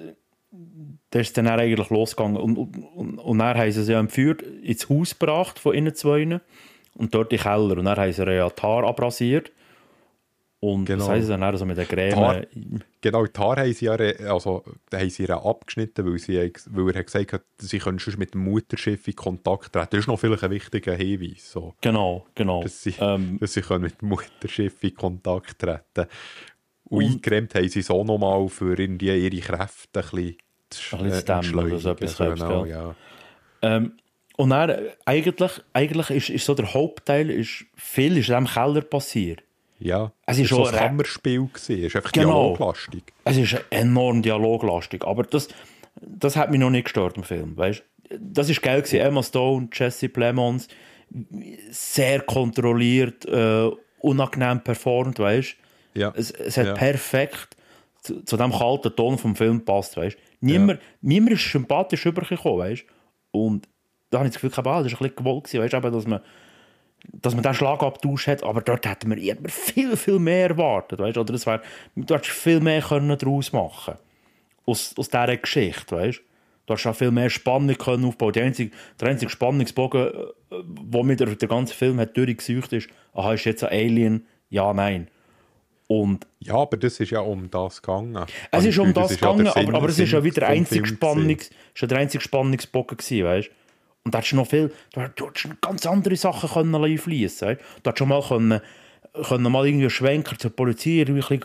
da ist dann eigentlich losgegangen. Und dann haben sie ja entführt, ins Haus gebracht von ihnen zwei und dort in den Keller. Und dann haben sie ja die Haare abrasiert. Und das heisst dann also mit der Creme... Die Haare haben sie ja abgeschnitten, weil er gesagt hat, sie können schon mit dem Mutterschiff in Kontakt treten. Das ist noch vielleicht ein wichtiger Hinweis. So. Genau. Dass sie können mit dem Mutterschiff in Kontakt treten. Und eingecremt haben sie so nochmal für irgendwie ihre Kräfte ein bisschen zu dämmen oder so etwas. Genau, ja. Und dann, eigentlich ist so der Hauptteil, viel ist in diesem Keller passiert. Ja, es ist so ein Kammerspiel gewesen. Es ist einfach dialoglastig. Es ist enorm dialoglastig, aber das hat mich noch nicht gestört im Film, weißt? Das ist geil gewesen. Emma Stone, Jesse Plemons, sehr kontrolliert, unangenehm performt, weißt? Ja. Es hat perfekt zu dem kalten Ton vom Film gepasst, weißt? Niemand ist sympathisch rübergekommen, weißt? Und da habe ich das Gefühl, das war ein bisschen gewollt gewesen, weißt? Eben, dass man diesen Schlagabtausch hat, aber dort hätten wir immer viel, viel mehr erwartet, weißt? Oder du hättest viel mehr daraus machen aus dieser Geschichte, weißt? Du hättest auch viel mehr Spannung können aufbauen. Der einzige Spannungsbogen, der mir der ganze Film hat durchgesucht ist, aha, ist jetzt ein Alien? Ja, nein. Und ja, aber das ist ja um das gegangen. Es ist um das gegangen, aber es ist ja wieder der einzige Spannungsbogen gewesen, weißt? Und da hättest du hättest ganz andere Sachen einfließen können. Du hättest schon mal können mal irgendwie einen Schwenker zur Polizei, irgendwie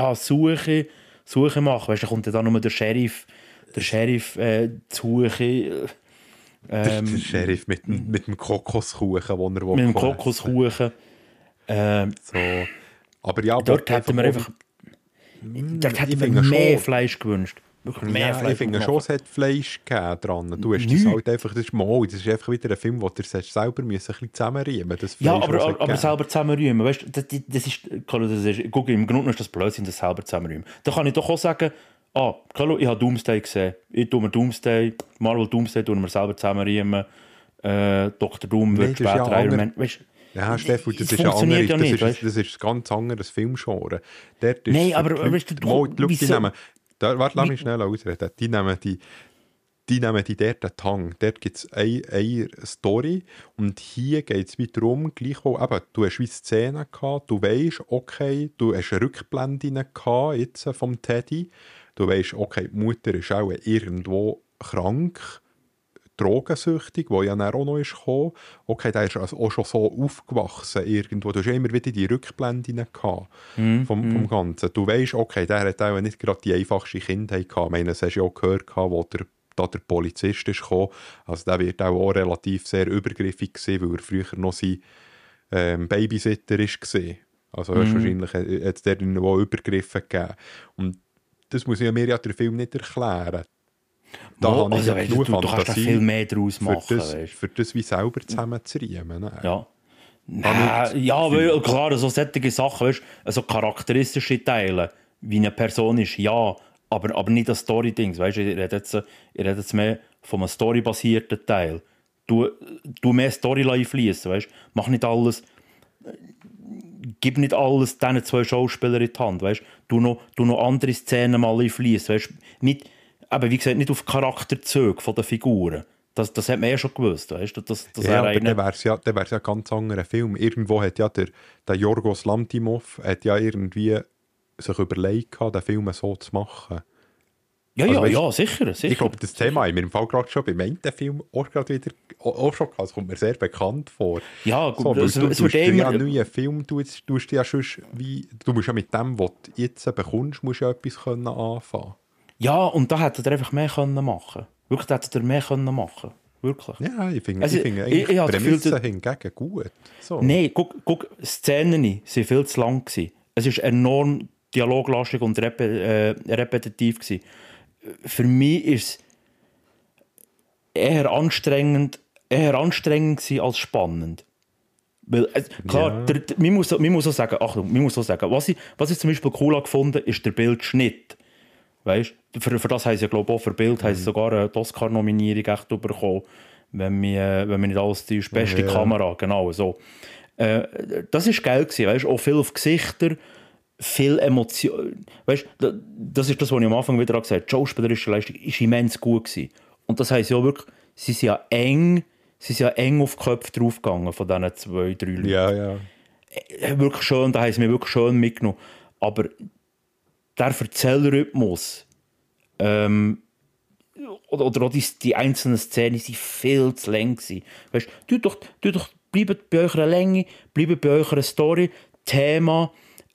Suche machen. Weißt, da kommt dann nur der Sheriff zu Suche. Der Sheriff mit dem Kokoskuchen, den er mit dem Kokoskuchen. So. Aber ja, dort hätten wir einfach mehr Fleisch gewünscht. Ich finde schon, es hat Fleisch gegeben dran. Du hast das halt einfach, das ist einfach wieder ein Film, wo du selber ein bisschen zusammenriemen musst. Ja, aber selber zusammenriemen, weißt du, das ist, guck, im Grunde ist das Blödsinn, das selber zusammenriemen. Da kann ich doch auch sagen, ich habe Doomsday gesehen, ich tue mir Doomsday, Marvel Doomsday tun wir selber zusammenriemen, Dr. Doom wird später Iron Man, weißt du. Ja, Stefan, das ist das ist ein ganz anderes Filmgenre. Nein, aber weißt du, warte, lass mich schnell ausreden. Die nehmen die dort den Tang. Dort gibt es eine Story. Und hier geht es wieder darum, gleichwohl, eben, du hast wie Szenen gehabt, du weisst, okay, du hast Rückblenden gehabt, jetzt vom Teddy. Du weisst, okay, die Mutter ist auch irgendwo krank, drogensüchtig, wo ja dann auch noch ist gekommen. Okay, der ist also auch schon so aufgewachsen irgendwo. Du hast ja immer wieder die Rückblenden gehabt vom Ganzen. Du weisst, okay, der hat auch nicht gerade die einfachste Kindheit gehabt. Ich meine, das hast du ja auch gehört, wo der da der Polizist ist gekommen. Also der wird auch relativ sehr übergriffig gewesen, weil er früher noch sein Babysitter war. Also wahrscheinlich hat es dort irgendwo Übergriffe gegeben. Und das muss ja mir ja der Film nicht erklären. Da habe ich ja genug du kannst da viel mehr daraus machen. Für das wie selber zusammenzuriemen. Ne? Ja. Weil klar, so solche Sachen, weißt, also charakteristische Teile, wie eine Person ist, ja, aber nicht das Story-Dings. Weißt, ich rede jetzt mehr von einem storybasierten Teil. Du mehr Storyline fließen, weißt, mach nicht alles. Gib nicht alles diesen 2 Schauspielern in die Hand, weißt? Du noch andere Szenen mal einfließen, weißt? Nicht, aber wie gesagt, nicht auf Charakterzüge der Figuren. Das hat man ja schon gewusst, weißt? Ja, aber dann wäre es ja ein ganz anderer Film. Irgendwo hat ja der Yorgos Lanthimos hat ja irgendwie sich überlegt, den Film so zu machen. Ja, sicher. Ich glaube, das Thema haben wir im Fall gerade schon beim einen Film auch gerade wieder schon gehabt. Das kommt mir sehr bekannt vor. Ja, gut, so, du tust ja einen neuen Film, du musst ja mit dem, was du jetzt bekommst, musst ja etwas anfangen können. Ja, und da hätte er einfach mehr machen können. Wirklich, da hätte er mehr machen können. Wirklich. Ja, ich finde eigentlich die Prämisse hingegen gut. So. Nein, guck, Szenen waren viel zu lang gewesen. Es war enorm dialoglastig und repetitiv gewesen. Für mich war es eher anstrengend gewesen als spannend. Weil, klar, ja. Man muss auch sagen, was ich zum Beispiel cool gefunden habe, ist der Bildschnitt. Weißt? Für das haben sie, glaube ich, auch für Bild haben sie sogar eine Oscar-Nominierung echt bekommen, wenn man nicht alles die beste Kamera, genau so. Das war geil gewesen, weißt? Auch viel auf Gesichter, viel Emotion. Weißt? Das ist das, was ich am Anfang wieder gesagt habe. Die schauspielerische Leistung war immens gut gewesen. Und das heisst ja wirklich, sie sind ja eng auf die Köpfe draufgegangen von diesen 2, 3 Leuten. Ja. Wirklich schön, da haben sie mich wirklich schön mitgenommen. Aber der Erzählrhythmus oder auch die einzelnen Szenen waren viel zu lang. Weißt, bleibt bei eurer Länge, bleibt bei eurer Story. Thema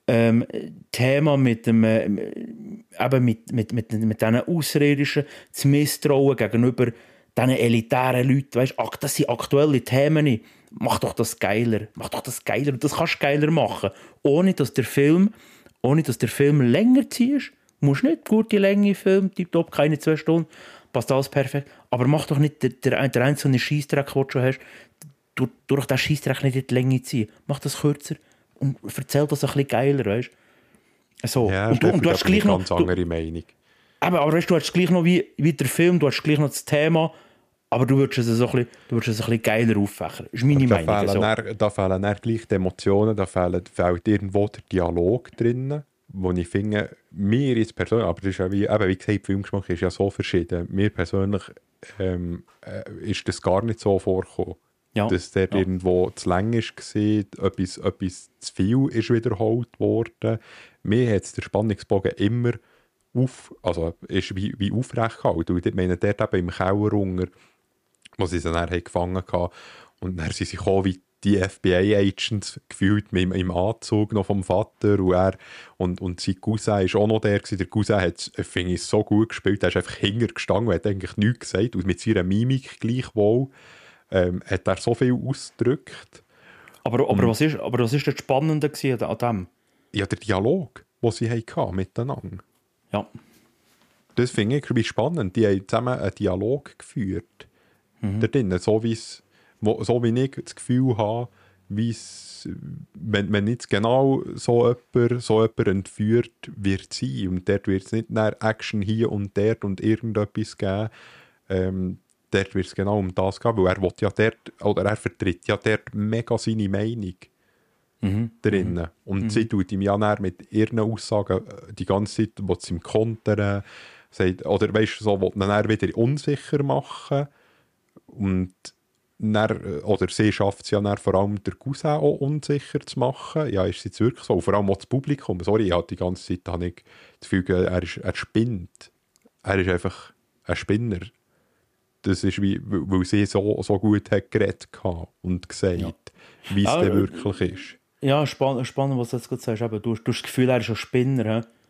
mit diesen Außerirdischen, das Misstrauen gegenüber diesen elitären Leuten. Weißt, das sind aktuelle Themen. Mach doch das geiler. Und das kannst du geiler machen, ohne dass der Film länger ziehst. Du musst nicht gute Länge Film, tipptopp, keine 2 Stunden, passt alles perfekt. Aber mach doch nicht der einzelne Scheissdreck, den du schon hast, durch den Scheissdreck nicht in die Länge ziehen. Mach das kürzer und erzähl das ein bisschen geiler, weißt du? So. Ja, und du hast gleich noch... ganz andere Meinung. Aber weißt, du hast gleich noch wie der Film, du hast gleich noch das Thema, aber du würdest es ein bisschen geiler auffächern. Das ist meine Meinung. Da fehlen dann gleich die Emotionen, da fehlt irgendwo der Dialog drin, wo ich finde, mir jetzt persönlich, aber das ist ja wie gesagt, der Filmgeschmack ist ja so verschieden. Mir persönlich ist das gar nicht so vorgekommen. Ja. Dass der irgendwo zu lang war, etwas zu viel ist wiederholt worden. Mir hat der Spannungsbogen immer ist wie aufrecht gehalten. Ich meine, dort eben im Keller unter, wo sie dann gefangen haben. Und dann sind sie gekommen wie die FBI-Agents gefühlt im Anzug noch vom Vater und sein Cousin war auch noch der gewesen. Der Cousin hat, finde ich, so gut gespielt, er ist einfach hintergestanden und hat eigentlich nichts gesagt und mit seiner Mimik gleichwohl hat er so viel ausgedrückt. Aber was ist das Spannende an dem? Ja, der Dialog, den sie hatten miteinander. Ja. Das finde ich spannend. Die haben zusammen einen Dialog geführt. Da drinnen, so wie ich das Gefühl habe, wenn jetzt genau so jemand entführt wird sein und dort wird es nicht nach Action hier und dort und irgendetwas geben, dort wird es genau um das gehen, weil er vertritt ja dort mega seine Meinung drinnen. Und sie tut ihm ja dann mit ihren Aussagen die ganze Zeit, wo sie ihm kontern, sagt, oder weißt du, so, will dann wieder unsicher machen. Und dann, oder sie schafft es ja dann vor allem der Cousin auch unsicher zu machen. Ja, ist es jetzt wirklich so? Und vor allem auch das Publikum. Sorry, ich hatte die ganze Zeit das Gefühl, er spinnt. Er ist einfach ein Spinner. Das ist weil sie so gut hat geredet und gesagt, wie es denn wirklich ist. Ja, spannend, was du jetzt gerade sagst. Du hast das Gefühl, er ist ein Spinner. He?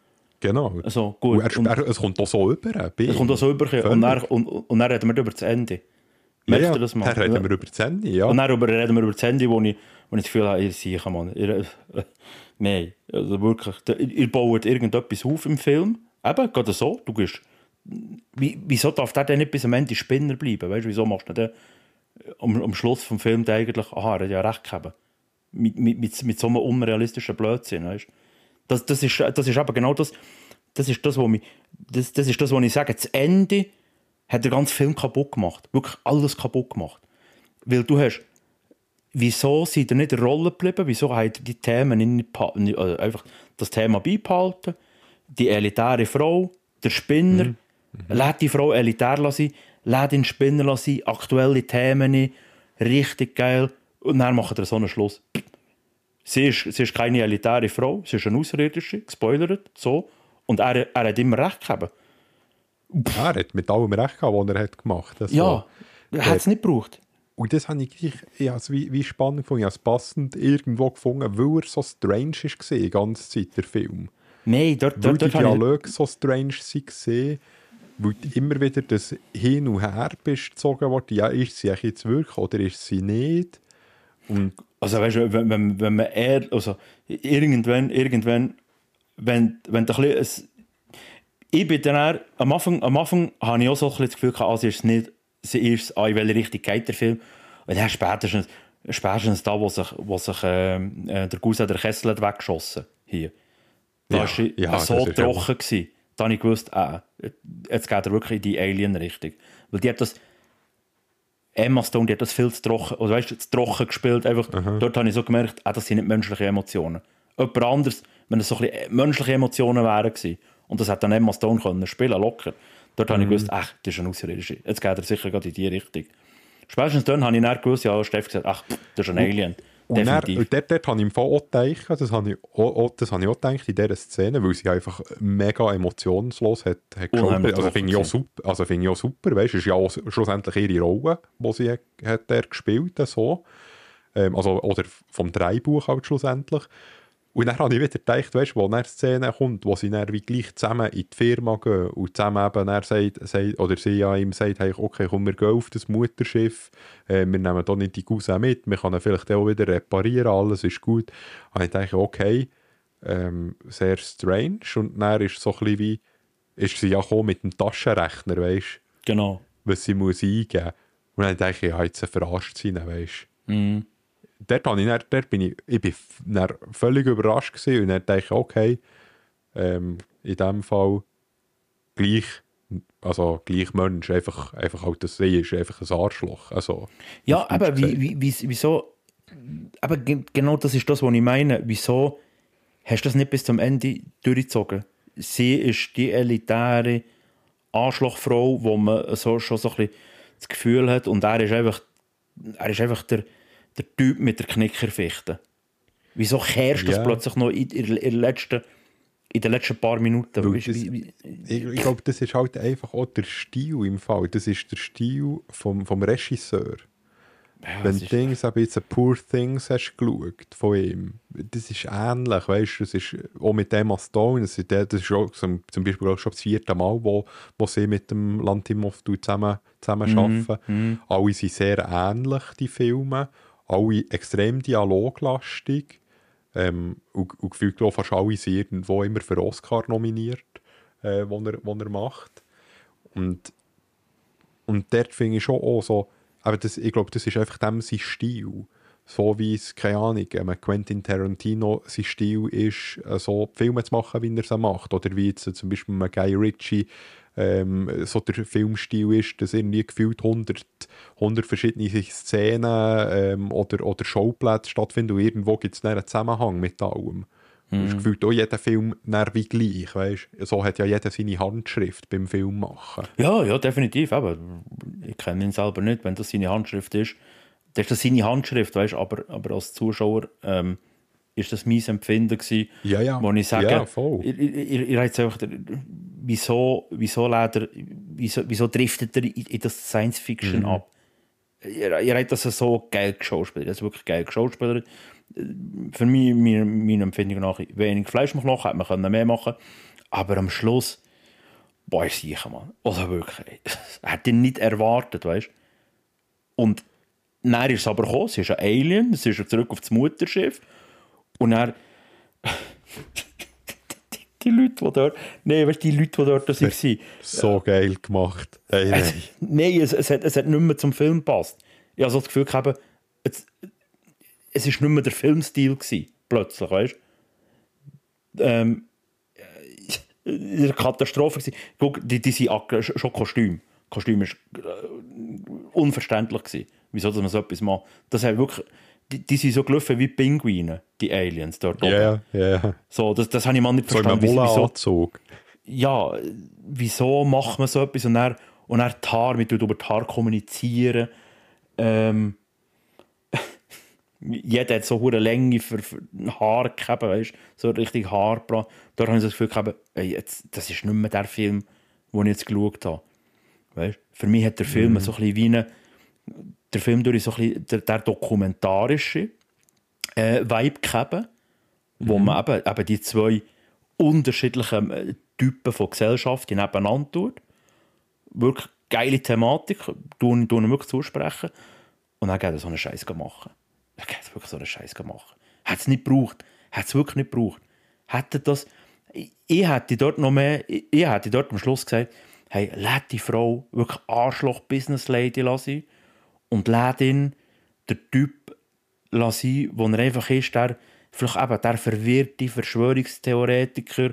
Genau. Also, gut. Es kommt auch so über. Es kommt auch so über. Und dann reden wir über das Ende. Merkt ihr das mal? Dann reden wir über das Ende, ja. Und dann reden wir über das Ende, wo ich das Gefühl habe, ihr seid, Mann. Nein, also wirklich. Ihr baut irgendetwas auf im Film. Eben, gerade so. Du gehst, wieso darf der denn nicht bis am Ende Spinner bleiben? Weißt du, wieso machst du denn am Schluss des Films eigentlich, aha, er hat ja recht gehabt. Mit so einem unrealistischen Blödsinn, weißt du? Das ist eben genau das. Das ist das, was ich sage. Das Ende hat den ganzen Film kaputt gemacht. Wirklich alles kaputt gemacht. Weil du hast, wieso sind ihr nicht in der Rolle geblieben? Wieso habt ihr die Themen nicht einfach das Thema beibehalten? Die elitäre Frau, der Spinner, lässt die Frau elitär sein, lässt den Spinner sein, aktuelle Themen, richtig geil. Und dann macht er so einen Schluss. Sie ist keine elitäre Frau, sie ist eine Außerirdische, gespoilert, so. Und er hat immer recht gehabt. Er hat mit allem recht gehabt, was er hat gemacht hat. Ja, er hat es nicht gebraucht. Und das habe ich also wie spannend gefunden. Ich habe es passend irgendwo gefunden, weil er so strange war die ganze Zeit, der Film. Nein, dort weil die Dialoge so strange waren, weil du immer wieder das Hin und Her bist gezogen worden. Ja, ist sie jetzt wirklich oder ist sie nicht? Und also weißt du, wenn man also irgendwann, wenn ein bisschen, ich bin dann am Anfang habe ich auch so ein bisschen das Gefühl gehabt, sie ist in welche Richtung geht der Film. Und dann spätestens da, wo sich der Cousin der Kessel hat weggeschossen hier. Da war so trocken gewesen. Da habe ich gewusst, jetzt geht er wirklich in die Alien-Richtung. Weil die hat das Emma Stone, die hat das viel zu trocken, oder weißt du, zu trocken gespielt. Einfach, dort habe ich so gemerkt, das sind nicht menschliche Emotionen. Jemand anderes, wenn es so ein bisschen menschliche Emotionen wären gewesen, und das hat dann Emma Stone können spielen, locker. Dort habe ich gewusst, das ist ein Außerirdischer. Jetzt geht er sicher gerade in die Richtung. Spätestens dann habe ich dann gewusst, ja, Steff gesagt, das ist ein Alien. Und dort habe ich im Fall auch gedacht, das habe ich auch gedacht in dieser Szene, weil sie einfach mega emotionslos hat geschaut. Also finde ich auch super, weißt du, ist ja auch schlussendlich ihre Rolle, die sie hat gespielt hat, so. Oder vom Drehbuch halt schlussendlich. Und dann habe ich wieder gedacht, weißt du, wo eine Szene kommt, wo sie dann wie gleich zusammen in die Firma gehen und zusammen eben sagt, oder sie ja ihm sagt, hey, okay, komm, wir gehen auf das Mutterschiff, wir nehmen hier nicht die Cousin mit, wir können vielleicht auch wieder reparieren, alles ist gut. Und ich dachte, okay, sehr strange. Und dann ist so ein bisschen wie, ist sie ja gekommen mit dem Taschenrechner, weißt du? Genau. Was sie muss eingeben. Und dann dachte ich, ja, jetzt verarscht sie ihn, weißt du? Mhm. Dort bin ich dann völlig überrascht gewesen und dann dachte ich, okay, in diesem Fall gleich Mensch, einfach halt das See ist einfach ein Arschloch. Also, ja, aber wieso, aber genau das ist das, was ich meine. Wieso hast du das nicht bis zum Ende durchgezogen? Sie ist die elitäre Arschlochfrau, wo man so schon so ein bisschen das Gefühl hat, und er ist einfach der Typ mit der Knickerfichte. Wieso kehrst du das plötzlich noch in den letzten paar Minuten? Ich glaube, das ist halt einfach auch der Stil im Fall. Das ist der Stil vom Regisseur. Ja, wenn du Dings ein bisschen Poor Things hast geschaut von ihm, das ist ähnlich, weißt du, das ist auch mit Emma Stone, das ist auch zum Beispiel auch schon das 4. Mal, wo sie mit dem Lantimos zusammen arbeiten. Alle sind sehr ähnlich, die Filme. Alle extrem dialoglastig und gefühlt auch fast alle sind irgendwo immer für Oscar nominiert, wo er macht. Und dort finde ich schon auch so, aber ich glaube, das ist einfach dem sein Stil. So wie es, keine Ahnung, Quentin Tarantino sein Stil ist, so Filme zu machen, wie er es macht. Oder wie jetzt zum Beispiel Guy Ritchie so der Filmstil ist, dass irgendwie gefühlt 100 verschiedene Szenen oder Schauplätze stattfinden und irgendwo gibt es einen Zusammenhang mit allem. Das ist gefühlt auch jeder Film wie gleich, weißt? So hat ja jeder seine Handschrift beim Film machen. Ja, definitiv. Aber ich kenne ihn selber nicht. Wenn das seine Handschrift ist, dann ist das seine Handschrift, weißt? Aber als Zuschauer ist das mein Empfinden gewesen, wo ich sage, ihr habt einfach, wieso driftet er in das Science-Fiction ab? Ihr habt das so geil geschauspielert, das ist wirklich geil geschauspielert. Für mich, meiner Empfindung nach, wenig Fleisch noch, hätte man mehr machen können. Aber am Schluss, boah, ist sicher, Mann. Also wirklich, er hat ihn nicht erwartet, weißt du. Und dann ist es aber gekommen, es ist ein Alien, es ist zurück auf das Mutterschiff. Und dann... die Leute, die dort... Nein, weißt du, die Leute, die dort waren... So geil gemacht. Hey. Nein, es hat nicht mehr zum Film gepasst. Ich habe so das Gefühl gehabt, es war nicht mehr der Filmstil gewesen, plötzlich, weißt du? In der Katastrophe gewesen. Guck, die sind schon Kostüm. Kostüm war unverständlich gewesen. Wieso, dass man so etwas macht. Das hat wirklich... Die sind so gelaufen wie Pinguine, die Aliens dort oben. Ja, ja. So, das habe ich mal nicht So verstanden. in einem Wieso, Wollenanzug. ja, wieso macht man so etwas und dann die Haare, wir tun über die Haare kommunizieren. Jeder hat so eine Länge für Haare gehabt, weißt du, so richtig Haarbraten. Da habe ich das Gefühl gehabt, ey, das ist nicht mehr der Film, den ich jetzt geschaut habe. Weißt? Für mich hat der Film so ein bisschen wie der Film durch so ein bisschen der dokumentarische Vibe gehabt, wo man eben die zwei unterschiedlichen Typen von Gesellschaft nebeneinander tut. Wirklich geile Thematik, tun wirklich zusprechen. Und dann geht er so einen Scheiß machen. Er geht wirklich so einen Scheiß machen. Hat es nicht gebraucht. Hat es wirklich nicht gebraucht. Hätte das... Ich hätte dort noch mehr... Ich hätte dort am Schluss gesagt, hey, lass die Frau wirklich Arschloch-Business-Lady sein und lass ihn, der Typ, sein, wo er einfach ist, der, vielleicht eben der verwirrte Verschwörungstheoretiker,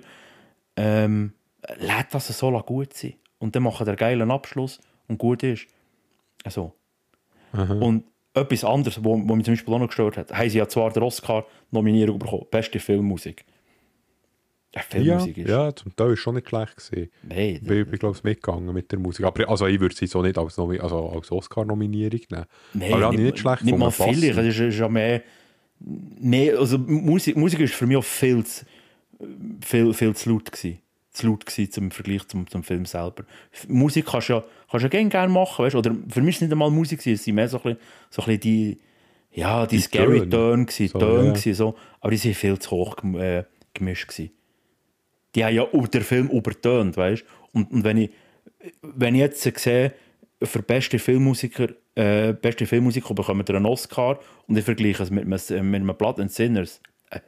lass das so gut sein. Und dann macht er einen geilen Abschluss und gut ist. Also. Und etwas anderes, was mich zum Beispiel auch noch gestört hat, haben sie ja zwar den Oscar-Nominierung bekommen, beste Filmmusik. Ja, Filmmusik ist... Ja, zum Teil war schon nicht schlecht gewesen. Nein. Ich bin, glaube ich, mitgegangen mit der Musik. Aber also, ich würde sie so nicht als Oscar-Nominierung nehmen. Nein, aber nicht schlecht nicht von mal Passen. viel. Es ist ja mehr... Also Musik ist für mich auch viel zu laut gewesen. Zu laut gewesen zum Vergleich zum Film selber. Musik kannst du ja gerne machen, weißt? Oder für mich ist es nicht einmal Musik gewesen, es sind mehr so ein bisschen die scary Töne gewesen, so. Aber die sind viel zu hoch gemischt gewesen. Die haben ja den Film übertönt, weißt? Und wenn ich jetzt sehe, für beste Filmmusiker bekommen einen Oscar und ich vergleiche es mit einem Blood and Sinners.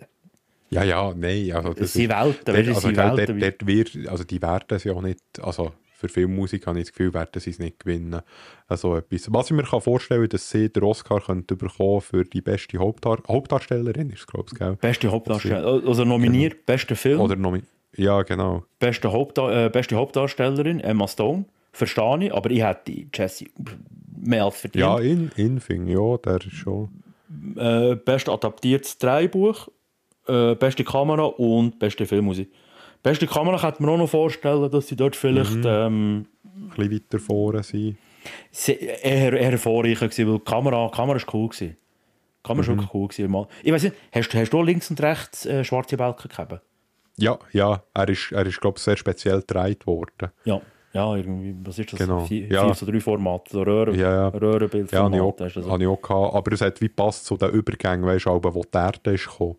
Ja, nein. Also das sind Welten, weißt du, sind Welten. Also die werden es ja auch nicht, also für Filmmusik habe ich das Gefühl, werden sie es nicht gewinnen. Also etwas. Was ich mir vorstellen kann, dass sie den Oscar könnte bekommen für die beste Hauptdarstellerin, ist es, glaube ich, gell? Beste Hauptdarstellerin, also nominiert, genau. Bester Film. Oder ja, genau. Beste Hauptdarstellerin, Emma Stone, verstehe ich, aber ich hätte Jessie mehr als verdient. Ja, Infing, ja, der ist schon. Best adaptiertes Drehbuch, beste Kamera und beste Filmmusik. Beste Kamera könnte man auch noch vorstellen, dass sie dort vielleicht ein bisschen weiter vorne sind. Eher hervorreicher gewesen, weil die Kamera ist cool gewesen. Die Kamera ist wirklich cool gewesen. Ich weiss nicht, hast du links und rechts schwarze Balken gehabt? Ja, er ist glaube ich, sehr speziell gedreht worden. Ja, irgendwie, was ist das? Genau. 4:3 Format, so Röhrenbildformat. Ja, habe ich auch gehabt. Aber es hat wie passt zu den Übergängen, weißt du, wo die Erde ist gekommen.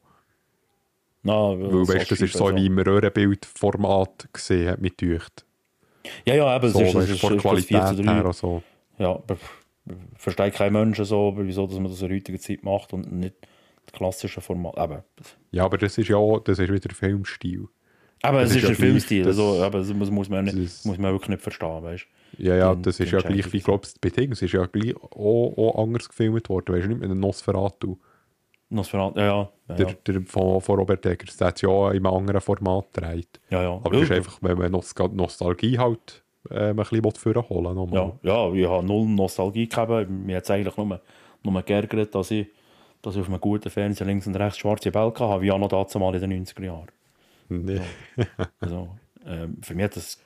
Weil, weißt, das ist so wie im Röhrenbildformat gesehen, hat mich gedacht. Ja, eben, so, es ist von der Qualität her und so. Ja, aber verstehe kein Mensch so, wieso dass man das in der heutigen Zeit macht und nicht das klassische Format. Ja, aber das ist wieder der Filmstil. Aber es ist ja der Filmstil, das, also, aber das muss man wirklich nicht verstehen, weißt du? Ja, das ist ja gleich, wie ich glaube, das Bedingung, es ist ja gleich auch anders gefilmt worden, weißt du, nicht mit einem Nosferatu. Ja. Der von Robert Eggers, der hat es ja in einem anderen Format gedreht. Ja. Aber das ist einfach, wenn man Nostalgie halt ein bisschen vorholen will. Ja, ich habe null Nostalgie gehabt. Mir hat es eigentlich nur geärgert, dass ich auf einem guten Fernseher links und rechts schwarze Balken habe, wie auch noch dazu mal in den 90er Jahren. Nee. Also, für mich hat das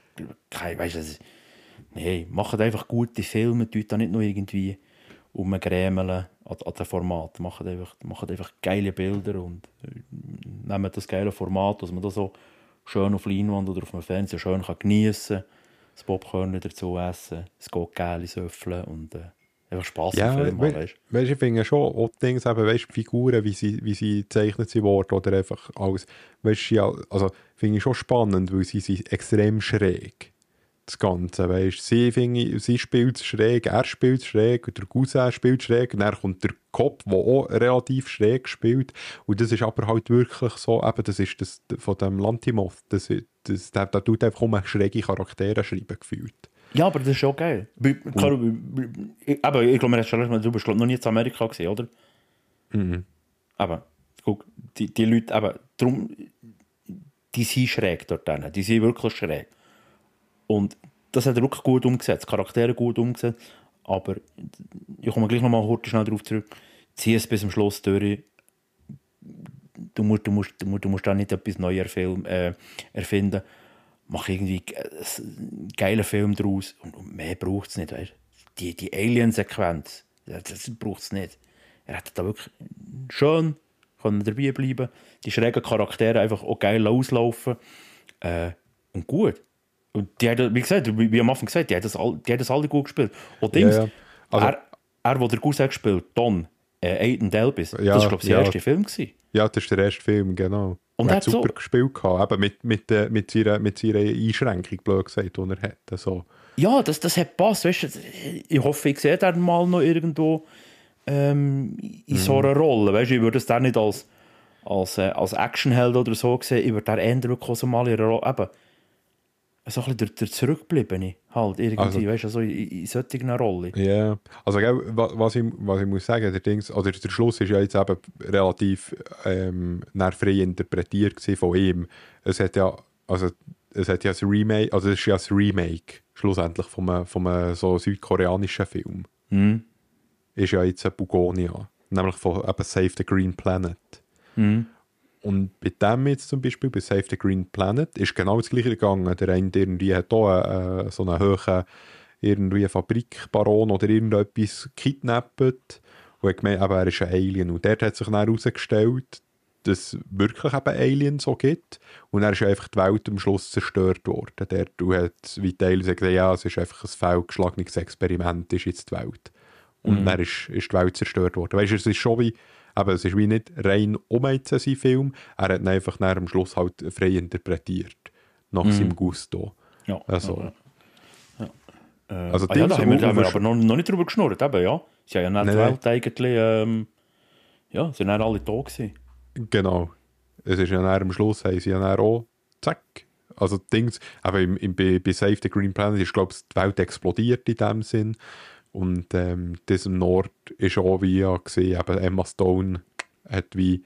macht einfach gute Filme, tut da nicht nur irgendwie rumgrämeln an dem Format. Macht einfach geile Bilder und nehmen das geile Format, dass man das so schön auf Leinwand oder auf dem Fernseher schön geniessen kann. Das Popcorn dazu essen, das Gockel söffeln und Einfach Spass Ja, im Film, weißt weißt, ich finde schon auch die Dinge, eben, weißt, die Figuren, wie sie gezeichnet sind worden oder einfach alles, weißt, ja, also finde ich schon spannend, weil sie sind extrem schräg, das Ganze, weißt, sie spielt es schräg, er spielt es schräg, und der Cousin spielt schräg, und dann kommt der Cop, der auch relativ schräg spielt, und das ist aber halt wirklich so, eben, das ist das von dem Lantimos, der tut einfach schräge Charaktere schreiben, gefühlt. Ja, aber das ist schon geil. Klar, aber ich glaube, du bist noch nie in Amerika gesehen, oder? Mhm. Aber, guck, die Leute, aber, darum, die sind schräg dort drin. Die sind wirklich schräg. Und das hat er wirklich gut umgesetzt, Charaktere gut umgesetzt. Aber ich komme gleich nochmal kurz schnell darauf zurück. Zieh es bis zum Schluss durch. Du musst da nicht etwas Neues erfinden. Mach irgendwie einen geilen Film daraus. Und mehr braucht es nicht. Weißt? Die Alien-Sequenz, das braucht es nicht. Er hätte da wirklich schön können dabei bleiben. Die schrägen Charaktere einfach auch geil auslaufen. Und gut. Und die hat, wie gesagt, wie am Anfang gesagt, die hat das alle gut gespielt. Und Dings, Ja, ja. Also, der der Cousin gespielt, Don, Aiden Delbis, Ja, das war, glaube ich, der ja. erste Film gewesen. ja, das ist der erste Film, genau. Und er er hat hat super so- gespielt gehabt, eben mit seiner Einschränkung, blöd gesagt, die er hat. Also, Ja, das hat gepasst. Weißt du, ich hoffe, ich sehe den mal noch irgendwo in so einer Rolle. Weißt du, ich würde es dann nicht als Actionheld oder so sehen. Ich würde den eher wirklich so mal in einer Rolle. Eben, so ein bisschen der Zurückgebliebene. Halt, irgendwie, Also- weißt du, so in solchen Rolle. ja. Also, gell, was ich muss sagen, der Schluss ist ja jetzt eben relativ dann frei interpretiert gewesen von ihm. Es hat ja ein Remake, also es ist ja ein Remake, schlussendlich, von einem so südkoreanischen Film. Mhm. Ist ja jetzt ein Bugonia. Nämlich von eben Save the Green Planet. Mhm. Und bei dem jetzt zum Beispiel, bei Save the Green Planet, ist genau das Gleiche gegangen. Der eine irgendwie hat auch so einen hohen irgendwie Fabrikbaron oder irgendetwas gekidnappt und hat gemeint, eben, er ist ein Alien. Und dort hat sich dann herausgestellt, dass es wirklich eben Aliens so gibt. Und dann ist einfach die Welt am Schluss zerstört worden. Dort hat Vitalis gesagt, ja, es ist einfach ein fehlgeschlagenes Experiment, ist jetzt die Welt. Und dann ist die Welt zerstört worden. Weißt du, es ist schon wie, aber es ist wie nicht rein sein Film. Er hat ihn einfach dann am Schluss halt frei interpretiert. Nach seinem Gusto. Ja. Also, Also die da haben wir Dinge, aber noch nicht drüber geschnurrt. Eben, ja. Sie haben ja nicht die Nein, Welt eigentlich, ja, sie waren alle da gewesen. genau. Es ist ja dann am Schluss, haben sie ja dann auch, zack. Also die Dings, aber bei Save the Green Planet ist, glaube ich, die Welt explodiert in dem Sinn. Und diesem Nord ist auch wie ja gesehen, eben Emma Stone hat wie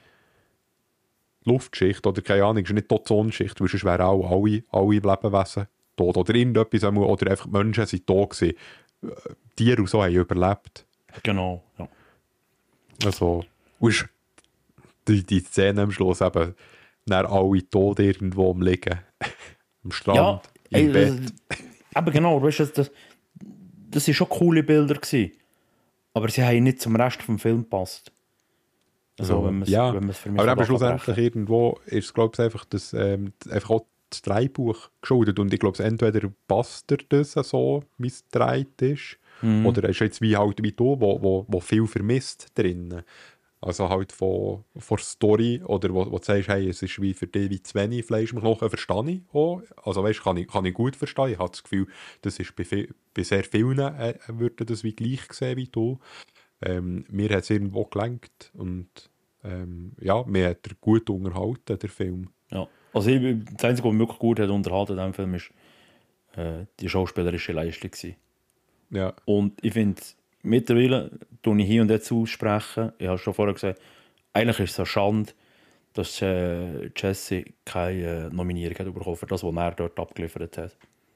Luftschicht oder keine Ahnung, ist nicht die Ozonschicht, weil sonst wären auch alle Lebewesen tot oder irgendetwas, oder einfach die Menschen sind tot gewesen. Tiere und so haben überlebt. Genau, ja. Also, und die Szene am Schluss eben, dann alle tot irgendwo am Liegen. Am Strand, Ja, im Bett. Aber genau, weißt du, das waren schon coole Bilder gewesen. Aber sie haben nicht zum Rest des Films gepasst. Also, wenn man es für mich aber so eben schlussendlich abbrechen. irgendwo ist es, glaube ich, einfach, einfach auch das Drehbuch geschuldet. Und ich glaube, entweder passt dir das so, wie es gedreht ist, oder ist jetzt wie halt wie du, wo viel vermisst drinnen. Also halt von Story, oder wo du sagst, hey, es ist wie für dich wie zu wenig Fleisch im Knochen, verstehe ich auch. Also weißt, kann ich gut verstehen. Ich habe das Gefühl, das ist bei sehr vielen würde das wie gleich sehen wie du. Mir hat es irgendwo gelenkt und ja, mir hat er gut unterhalten, der Film. Ja. Also, das Einzige, was mich wirklich gut hat unterhalten in diesem Film, ist die schauspielerische Leistung gewesen. Ja, Und ich finde, mittlerweile tue ich hier und jetzt aussprechen. Ich habe schon vorher gesagt, eigentlich ist es eine Schande, dass Jesse keine Nominierung hat bekommen für das, was er dort abgeliefert hat.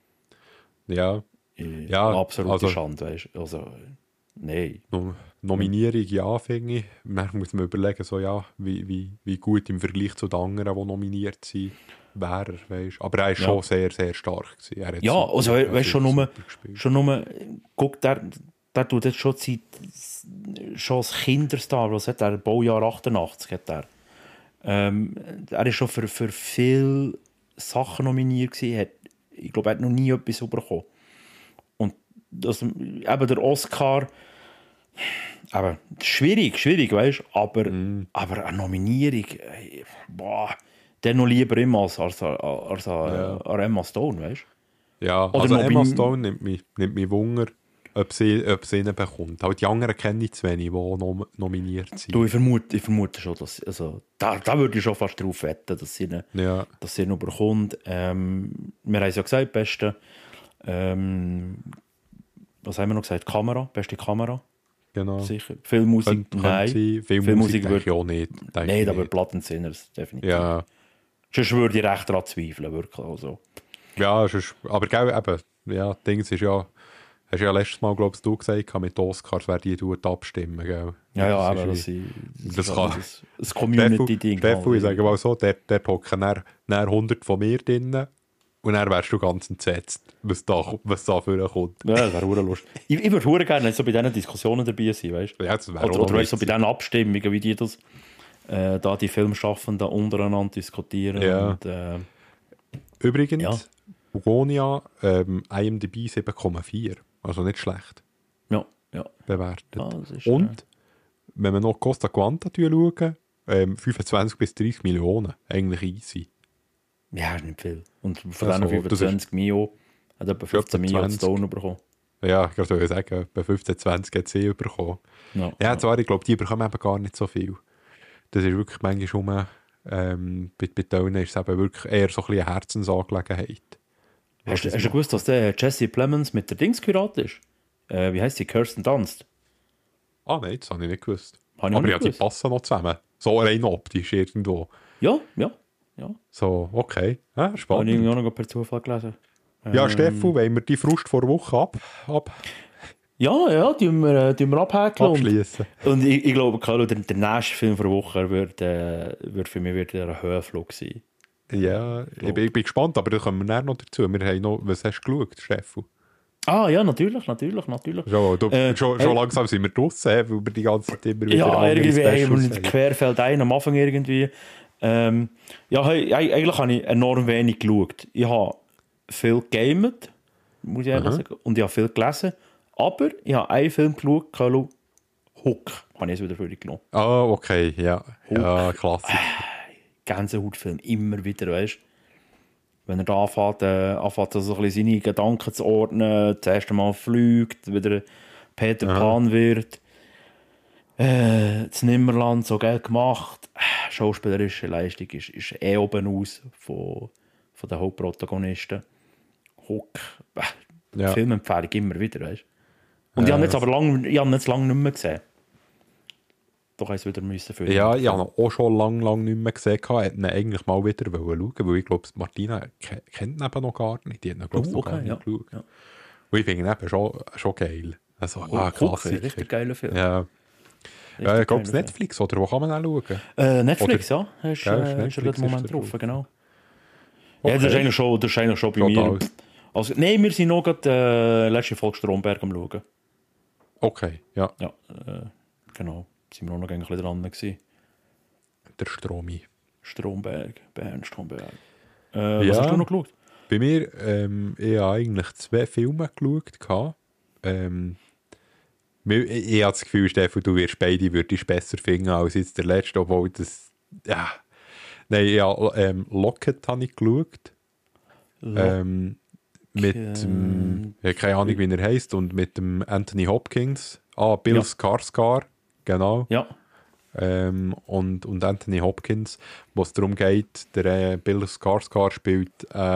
ja. Ja, Absolute also- Schande, weißt du. Also, nein. Nominierung, ja, finde ich. Man muss mir überlegen, so, ja, wie gut im Vergleich zu den anderen, die nominiert sind, wäre er, weißt. Aber er ist schon sehr, sehr stark gewesen. Er hat Ja, super- also, er hat weißt du, super gespielt. schon nur, guck, der tut jetzt schon als Kinderstar, was hat er, Baujahr 88 hat er. Er ist schon für viele Sachen nominiert gewesen, ich glaube, er hat noch nie etwas bekommen. Und eben der Oscar, Aber schwierig, weißt du? Aber eine Nominierung, boah, dann noch lieber immer als Emma Stone, weißt du? Ja, Oder also noch Emma bei- Stone nimmt mich Wunder, ob sie ihn bekommt. Auch die anderen kenne ich zu wenig, die nominiert sind. Du, ich vermute schon, dass, also, da würde ich schon fast drauf wetten, dass sie ihn bekommt. Wir haben es ja gesagt, beste, was haben wir noch gesagt? Beste Kamera. Genau. Sicher. Filmmusik, nein. Filmmusik denke ich auch nicht. Nein, aber Plattensinners, definitiv. Ja, Sonst würde ich recht daran zweifeln, wirklich. Also. ja aber gell, eben, ja, Dings ist ja, hast ja letztes Mal, glaube ich, du gesagt, mit Oscars, wer die abstimmen, gell? Ja, aber ist das kann- ist ein Community-Ding. Steffu, ich sage mal so, der hocken näher 100 von mir drinnen und dann wärst du ganz entsetzt, was da vorkommt. Ja, das wäre verdammt lustig. Ich würde verdammt gerne so bei diesen Diskussionen dabei sein, weißt du? Ja, das wäre Oder weißt, so bei diesen Abstimmungen, wie die das da die Filmschaffenden untereinander diskutieren. Ja. Und, Übrigens, Ja. Bugonia, IMDb 7,4. Also nicht schlecht ja. bewertet. Ah, das ist, Und, wenn wir noch Costa Quanta schauen, 25 bis 30 Millionen. Eigentlich easy. Ja, ist nicht viel. Und von Also, diesen 25 Mio hat etwa 15 Mio 20. Stone bekommen. Ja, ich wollte sagen, bei 15, 20 hat sie bekommen. Ja, zwar, ich glaube, die bekommen eben gar nicht so viel. Das ist wirklich manchmal bei Tönen ist es eben wirklich eher so ein bisschen eine Herzensangelegenheit. Hast du gewusst, dass der Jesse Plemons mit der Dings geheiratet ist? Wie heisst sie? Kirsten Dunst. Ah nein, das habe ich nicht gewusst. Habe ich auch Aber nicht ja, die gewusst. passen noch zusammen. So rein optisch irgendwo. Ja. So, okay. Ja, Habe ich spannend. irgendwie auch noch per Zufall gelesen. Ja, Steffu, wollen wir die Frust vor Woche Ja, tun wir abhäkeln. abschließen? Und ich glaube, Carlo, der nächste Film der Woche wird für mich wieder ein Höhenflug sein. Ja, ich bin gespannt, aber da kommen wir näher noch dazu. Wir haben noch, was hast du geschaut, Steffu? Ah, ja, natürlich. Schon langsam sind wir draussen, weil wir die ganze Zeit immer wieder Ja, andere irgendwie haben wir Specials haben. querfeld ein am Anfang irgendwie. Eigentlich habe ich enorm wenig geschaut. Ich habe viel gegamet, muss ich ehrlich sagen, und ich habe viel gelesen. Aber ich habe einen Film geschaut, Carlo, Hook, habe ich jetzt wieder für dich genommen. Ah, okay, ja. Ja, klassisch. Gänsehautfilm, immer wieder, weißt du. Wenn er da anfängt so ein bisschen seine Gedanken zu ordnen, das erste Mal fliegt, wieder Peter Pan wird. Das Nimmerland, so geil gemacht. Schauspielerische Leistung ist oben aus von den Hauptprotagonisten. Hook. Ja. Filmempfehlung immer wieder, weißt du. Und ich habe ihn jetzt aber lange nicht mehr gesehen. Doch eins wieder müssen für Ja, ich habe ihn auch schon lange nicht mehr gesehen. Ich wollte ihn eigentlich mal wieder schauen, weil ich glaube, Martina kennt ihn eben noch gar nicht. Die hat ihn, glaube ich, noch gar nicht geschaut. Ja. Und ich finde ihn eben schon geil. Also, Hook, Klassiker. richtig geiler Film. Ja. Richtig Ich glaube, es geiler Netflix, oder wo kann man auch schauen? Netflix, ja. Ist Ja, er Netflix gerade im ist Moment da drauf, drauf. genau. Okay. Ja, das ist eigentlich schon bei mir. Total. Also, nein, wir sind noch gerade letzte Folge Stromberg am schauen. Okay, ja. Ja, genau. Sind wir auch noch ein bisschen dran gewesen. Der Stromi. Bernd Stromberg. Ja. Was hast du noch geschaut? Bei mir, ich habe eigentlich 2 Filme geschaut. Ich habe das Gefühl, Stefan, du wirst beide besser finden als jetzt der letzte, obwohl das... Ja. Nein, ja, Locket habe ich geschaut. Mit dem... Ich habe keine Ahnung, wie er heisst. Und mit dem Anthony Hopkins. Bill Ja. Skarsgård. Genau. Ja. Und Anthony Hopkins, wo es darum geht, der Bill Skarsgård spielt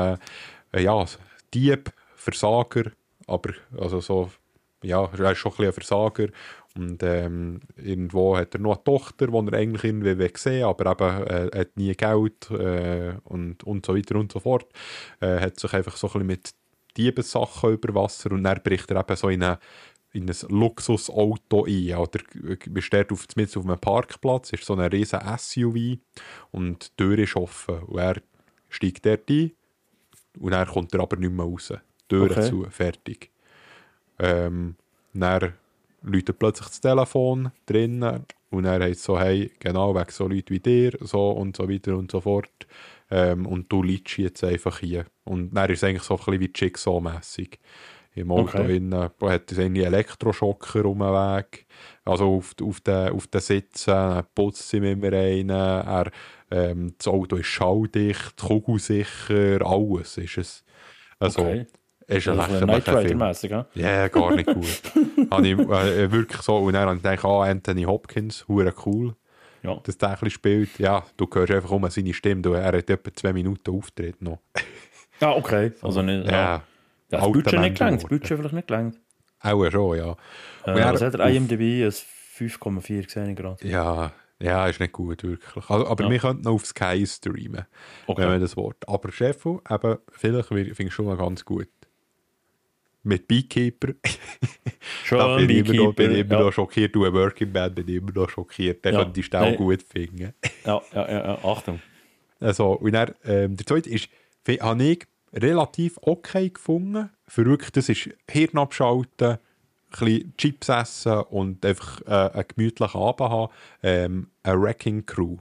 Dieb, Versager, aber also so, ja, er ist schon ein bisschen ein Versager und irgendwo hat er noch eine Tochter, die er eigentlich irgendwie sehen will, aber eben hat nie Geld und so weiter und so fort. Hat sich einfach so ein bisschen mit Diebessachen über Wasser und dann bricht er eben so in ein Luxusauto ein. Oder bist dort mitten auf einem Parkplatz, ist so ein riesen SUV und die Tür ist offen. Und er steigt dort ein und dann kommt er aber nicht mehr raus. Die Tür zu, fertig. Dann läutet plötzlich das Telefon drinnen und er heißt so, hey, genau, wegen so Leuten wie dir, so und so weiter und so fort. Und du liegst jetzt einfach hier. Und dann ist es eigentlich so ein bisschen wie Jigsaw-mässig. im Auto innen, hat irgendwie Elektroschocker um den Weg, also auf den Sitzen, putzt sie mit mir rein, das Auto ist schalldicht, kugelsicher, alles ist es. Also, ist ein lächerlicher Film. Ja? Ja, gar nicht gut. Habe ich wirklich so, und dann habe ich gedacht, Anthony Hopkins, hure cool, dass der ein bisschen spielt. Ja, du hörst einfach seine Stimme, er hat etwa 2 Minuten Auftritt noch. Ah, okay. Also nicht, das Budget nicht gelangt, das Budget vielleicht nicht gelangt. Auch schon, ja. Was hat der IMDb? Ein 5,4 gesehen gerade. Ja, ist nicht gut, wirklich. Also, aber wir könnten noch auf Sky streamen, wenn man das Wort. Aber Chefo, eben, vielleicht finde ich schon mal ganz gut. Mit Beekeeper. Da bin ich immer noch schockiert. Du, ein Working Man, bin ich immer noch schockiert. Den könntest du auch gut finden. Ja, Achtung. Also, und dann, der zweite ist, habe ich relativ okay gefunden. Für wirklich, das ist Hirn abschalten, ein bisschen Chips essen und einfach einen gemütlichen Abend haben. Eine Wrecking Crew.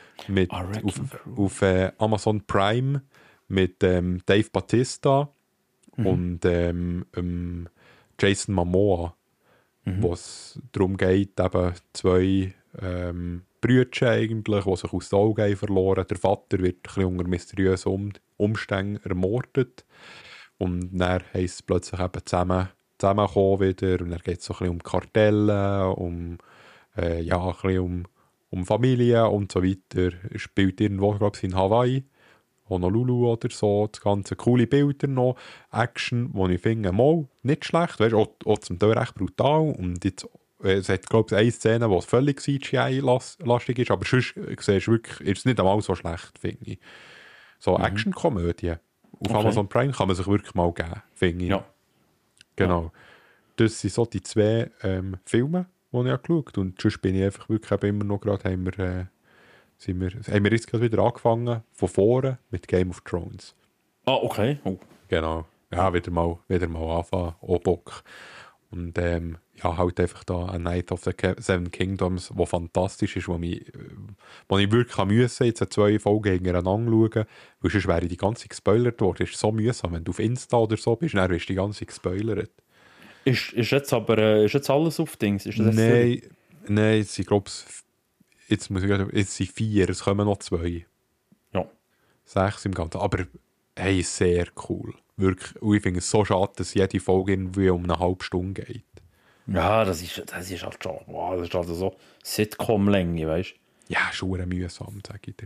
Auf Amazon Prime mit Dave Bautista und Jason Momoa, wo es darum geht, eben 2 Brüder eigentlich, die sich aus den Augen verloren. Der Vater wird ein bisschen unter mysteriösen Umständen ermordet. Und dann heisst es plötzlich eben zusammenkommen wieder. Und dann geht es so ein bisschen um Kartelle, ein bisschen um Familie und so weiter. Er spielt irgendwo, glaube ich, in Hawaii, Honolulu oder so. Das ganze coole Bilder noch. Action, die ich finde, mal nicht schlecht. Weißt, auch zum Teil recht brutal. Und jetzt, es hat, glaube ich, eine Szene, wo es völlig CGI-lastig ist, aber sonst siehst du wirklich, ist es nicht einmal so schlecht, finde ich. So Action-Komödie. Auf Amazon Prime kann man sich wirklich mal geben, finde ich. Ja. Genau. Ja. Das sind so die 2 Filme, die ich geschaut habe. Und sonst bin ich einfach wirklich immer noch gerade, haben wir jetzt gerade wieder angefangen, von vorne mit Game of Thrones. Ah, okay. Oh. Genau. Ja, wieder mal anfangen, auch Bock. Und halt einfach da A Night of the Seven Kingdoms, wo fantastisch ist, wo ich wirklich müssen jetzt 2 Folgen gegeneinander schauen, weil sonst wäre die ganze gespoilert worden. Es ist so mühsam, wenn du auf Insta oder so bist, dann wirst du die ganze gespoilert. Ist jetzt alles auf Dings? Nein, ich glaube, jetzt sind 4, es kommen noch 2. Ja. 6 im Ganzen, aber hey, sehr cool. Wirklich, und ich finde es so schade, dass jede Folge irgendwie um eine halbe Stunde geht. Ja, das ist halt schon, das ist halt so Sitcom-Länge, weißt du? Ja, schon mühsam, sage ich dir.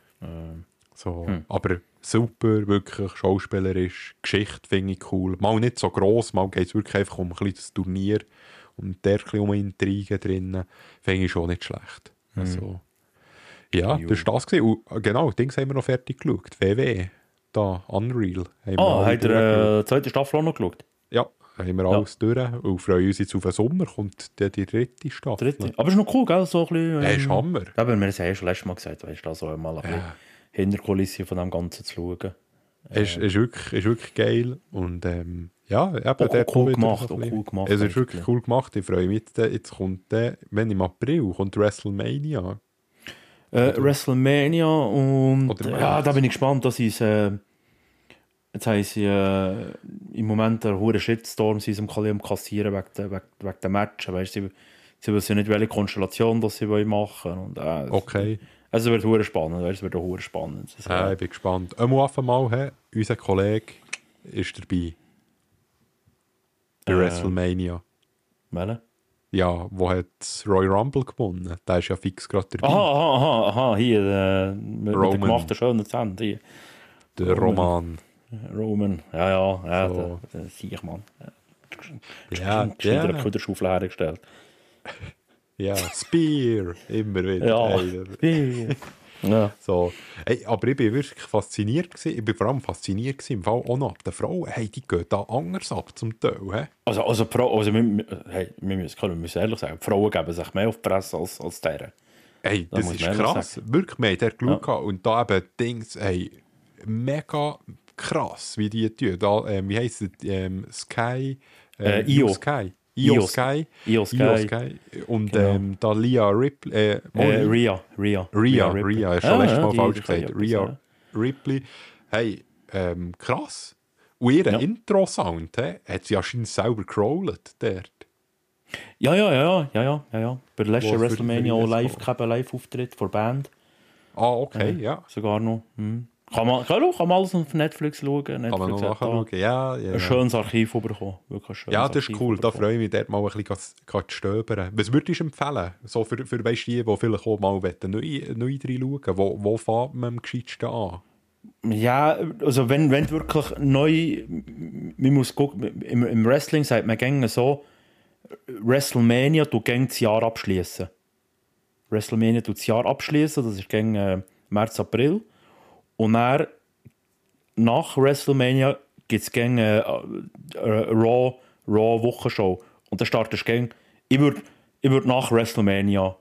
Aber super, wirklich schauspielerisch, Geschichte finde ich cool. Mal nicht so gross, mal geht es wirklich einfach um ein kleines Turnier und da ein bisschen um Intrigen drin. Finde ich schon nicht schlecht. Also, ja, das war das gewesen. Und, genau, Dings haben wir noch fertig geschaut. WW, da, Unreal. Habt ihr die 2. Staffel auch noch geschaut? Ja, haben wir alles durch und freuen uns jetzt auf den Sommer, kommt die 3. Staffel. Aber ist noch cool, gell? So ein bisschen, ist Hammer. Aber wir haben es ja schon letztes Mal gesagt, weißt du, also mal ein bisschen Hinterkulisse von dem Ganzen zu schauen. Ist wirklich geil und cool gemacht. Es ist wirklich cool gemacht. Ich freue mich, jetzt kommt wenn im April kommt WrestleMania. WrestleMania und da bin ich gespannt, dass jetzt haben sie im Moment einen hohen Shitstorm sie am Kassieren wegen der Matches. Weißt, sie wissen nicht, welche Konstellation das sie machen wollen. Okay. Also es wird hure spannend, es wird auch spannend. Ich bin gespannt. Mal, unser Kollege ist dabei. Bei WrestleMania. Welche? Ja, wo hat Royal Rumble gewonnen? Der ist ja fix gerade dabei. Aha, hier, mit dem gemachten schönen Zähnen hier. Der Roman. Ja, so. der Sieg, Mann. Ja, eine Köderschaufel hergestellt. Ja, Spear, immer wieder. Ja, Spear. Ja. So. Hey, aber ich war wirklich fasziniert. Ich war vor allem fasziniert im Fall auch noch ab den Frauen. Hey, die gehen da anders ab zum Teil. He? Also wir müssen ehrlich sagen, die Frauen geben sich mehr auf die Presse als deren. Hey, das ist krass. Sagen. Wirklich, wir haben dort geschaut und da eben Dings, hey, mega krass, wie die tun. Da, wie heisst es? Sky? Io Sky. Und genau. da Lia Ripley. Rhea Ripley. Ist schon letztes Mal falsch gesagt. Rhea Ripley. Hey, krass. Und ihren Intro-Sound hat sie anscheinend selber gerollt dort. Ja. Bei der letzten Wo WrestleMania auch für Live-Auftritt von der Band. Ah, okay, ja. Sogar noch. Kann man alles auf Netflix schauen. Kann man Netflix noch nachschauen. Ja. ein schönes Archiv bekommen. Wirklich ein schönes Ja, das ist Archiv cool. Da bekommen. freue ich mich, dort mal ein bisschen zu stöbern. Was würdest du empfehlen? So für weißt, die vielleicht auch mal neu reinschauen. Wo fängt man am gescheitsten an? Ja, also wenn du wirklich neu... Man muss gucken, im Wrestling sagt man gerne so, WrestleMania, du gehst das Jahr abschließen. WrestleMania tut das Jahr abschließen, das ist gegen März, April. Und dann, nach WrestleMania gibt es gegen Raw Wochenshow. Und dann startest du gegen... Ich würd nach WrestleMania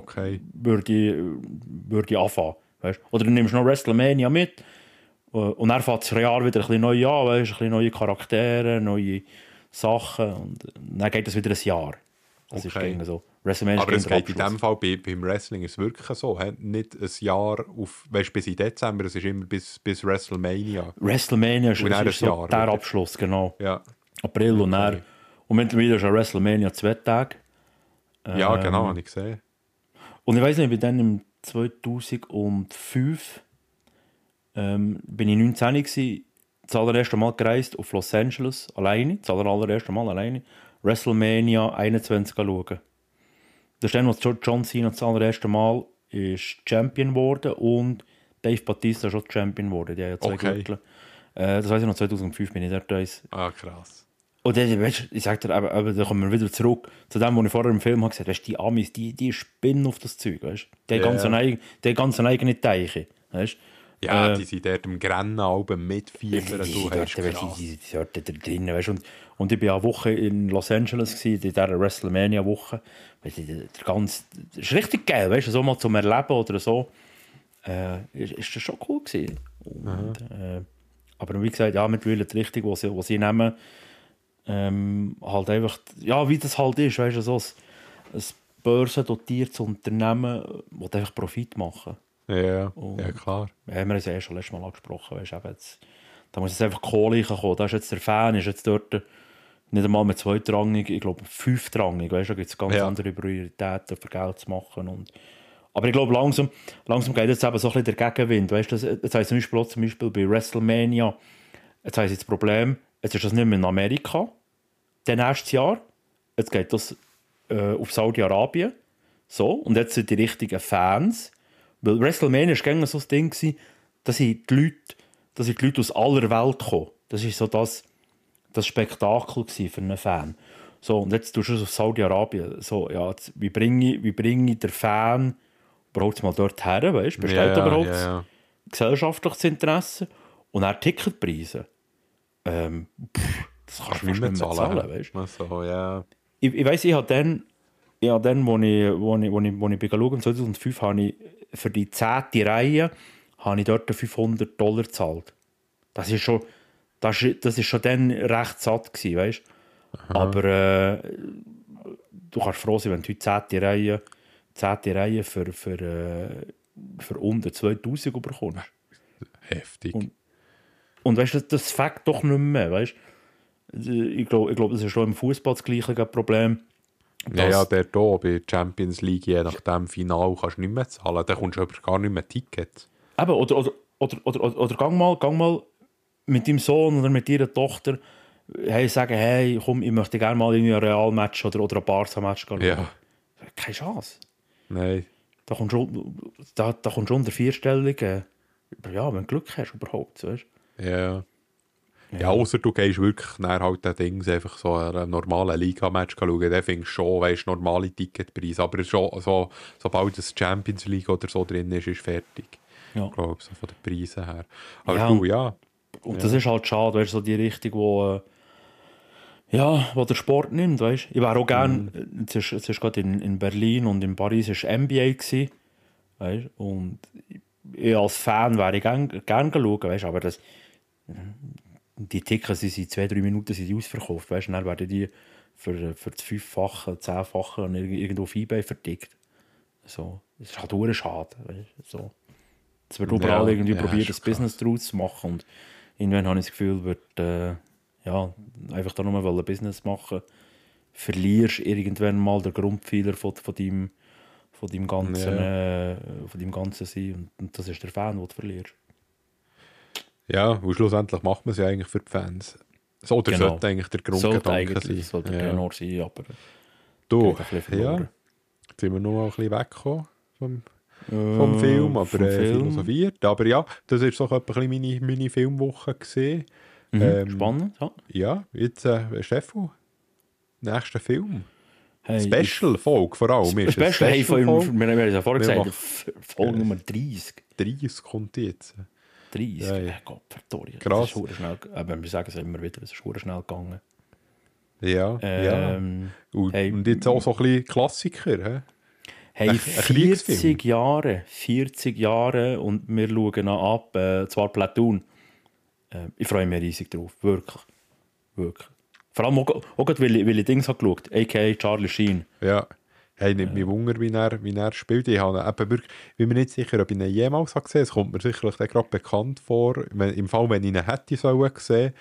würde ich anfangen. Weißt? Oder du nimmst noch WrestleMania mit und dann fängt das Jahr wieder ein bisschen neu an, weißt? Ein bisschen neue Charaktere, neue Sachen und dann geht es wieder ein Jahr. Das ist gegen so. WrestleMania Aber ist es geht in dem Fall beim Wrestling ist es wirklich so. Nicht ein Jahr auf, weißt, bis in Dezember, es ist immer bis WrestleMania. WrestleMania ist so Jahr, der Abschluss, genau. Ja. April und dann. Und mittlerweile ist ja WrestleMania 2 Tage. Ja, genau, habe ich gesehen. Und ich weiss nicht, ich bin dann im 2005 bin ich 19 gewesen, das allererste Mal gereist auf Los Angeles, alleine, das allererste Mal alleine, WrestleMania 21 schauen. Das ist dann, als John Cena das allererste Mal ist Champion wurde und Dave Bautista ist auch Champion wurde. Die haben ja 2 Gürtel. Das weiss ich noch, 2005 bin ich dort. Ah, krass. Und dann, weißt, ich sag dir, aber da kommen wir wieder zurück zu dem, was ich vorher im Film habe gesagt habe. Die Amis, die spinnen auf das Zeug. Weißt? Die haben ganz eine eigene Teiche. Weißt? Ja, die sind dort im Grennen mitfiebern. Die dort drin. Weißt? Und ich war eine Woche in Los Angeles, in dieser WrestleMania-Woche. Das ist richtig geil, weißt du, so mal zum Erleben oder so. Ist das schon cool gewesen. Und, aber wie gesagt, ja, mittlerweile die Richtung, die sie nehmen, halt einfach, ja, wie das halt ist, weißt du, so ein börsendotiertes Unternehmen, das einfach Profit machen. Ja, klar. Wir haben es ja schon letztes Mal angesprochen, weißt du, da muss jetzt einfach Kohle kommen. Da ist jetzt der Fan, ist jetzt dort nicht einmal mit zweitrangig, ich glaube fünftrangig, weißt du, da gibt es ganz andere Prioritäten für Geld zu machen. Aber ich glaube, langsam geht jetzt eben so ein bisschen der Gegenwind, weißt du, jetzt heisst zum Beispiel bei WrestleMania, jetzt heisst das Problem, jetzt ist das nicht mehr in Amerika, dann nächstes Jahr, jetzt geht das auf Saudi-Arabien, so, und jetzt sind die richtigen Fans, weil WrestleMania war gerne so das Ding, dass die Leute aus aller Welt kommen. Das war so das Spektakel für einen Fan. So, und jetzt tust du es auf Saudi-Arabien. So, ja, wie bringe ich den Fan überhaupt mal dort her? Weißt? Besteht überhaupt gesellschaftliches Interesse? Und auch Ticketpreise. Das kannst du nicht mehr zahlen. Weißt? Also, ja. Ich weiss, ich habe dann, als ich schauen 2005 habe ich für die 10. Reihe habe ich dort $500 gezahlt. Das ist schon dann recht satt gewesen, weißt? Aber du kannst froh sein, wenn du die 10. Reihe für unter 2000 bekommst. Heftig. Und weißt du, das fängt doch nicht mehr, weißt? Ich glaube, das ist schon im Fußball das gleiche Problem. Ja, der hier bei der Champions League, je nach dem Final, kannst du nicht mehr zahlen. Dann kommst du aber gar nicht mehr Tickets. Eben, oder gang mal mit deinem Sohn oder mit deiner Tochter sagen, hey, komm, ich möchte gerne mal in ein Real-Match oder ein Barca-Match schauen. Ja. Keine Chance. Nein. Da kommst du unter 4-stellig. Ja, wenn du Glück hast überhaupt, weißt? Ja. Ja, außer du gehst wirklich nach halt den Dings einfach so einen normalen Liga-Match schauen, dann findest du schon, weißt, normale Ticketpreise. Aber schon, sobald das Champions League oder so drin ist fertig. Ja. Ich glaube, so von den Preisen her. Aber ja, Und das ist halt schade, weißt, so die Richtung, wo der Sport nimmt, weißt. Ich wäre auch gerne, es ist gerade in Berlin und in Paris war NBA gewesen, weißt. Und ich als Fan wäre ich gerne schauen, weißt, aber die Tickets sind 2-3 Minuten ausverkauft, weißt, und dann werden die für das 5-fache, 10-fache irgendwo auf eBay vertickt. So, das ist halt schade, weißt, so. Es wird überall irgendwie probiert, das Business daraus zu machen. Und irgendwann habe ich das Gefühl, wird einfach da nur ein Business machen. Verlierst irgendwann mal den Grundpfeiler von deinem ganzen Sein. Und das ist der Fan, den du verlierst. Ja, und schlussendlich macht man es ja eigentlich für die Fans. Oder Genau. sollte eigentlich der Grundgedanke sein. Sollte der Tenor sein, aber Du, geht ein bisschen ja, verloren. jetzt sind wir noch ein bisschen weggekommen vom Film, aber philosophiert. Aber ja, das war so ein bisschen meine Filmwoche gesehen. Spannend, ja. Ja, jetzt Stefan, nächster Film. Hey, Special-Folge vor allem. Ist es Special, hey, wir haben es ja vorher Wir gesagt, Folge Nummer 30. 30 kommt jetzt. 30, Ja, ja. Gott, verdammt. Krass. Das ist verdammt schnell, wir sagen es immer wieder, es ist verdammt schnell gegangen. Ja, ja. Hey, Und jetzt auch so ein bisschen Klassiker, hä? Hey, Ein 40 Kriegsfilm. 40 Jahre und wir schauen noch ab, zwar Platoon. Ich freue mich riesig drauf, wirklich. Wirklich. Vor allem auch gerade, weil ich Dings habe geschaut, a.k.a. Charlie Sheen. Ja. Hey, nimmt mich Wunder, wie er spielt. Ich habe eben wirklich, bin mir nicht sicher, ob ich ihn jemals habe gesehen habe. Es kommt mir sicherlich gerade bekannt vor. Im Fall, wenn ich ihn hätte sollen sehen.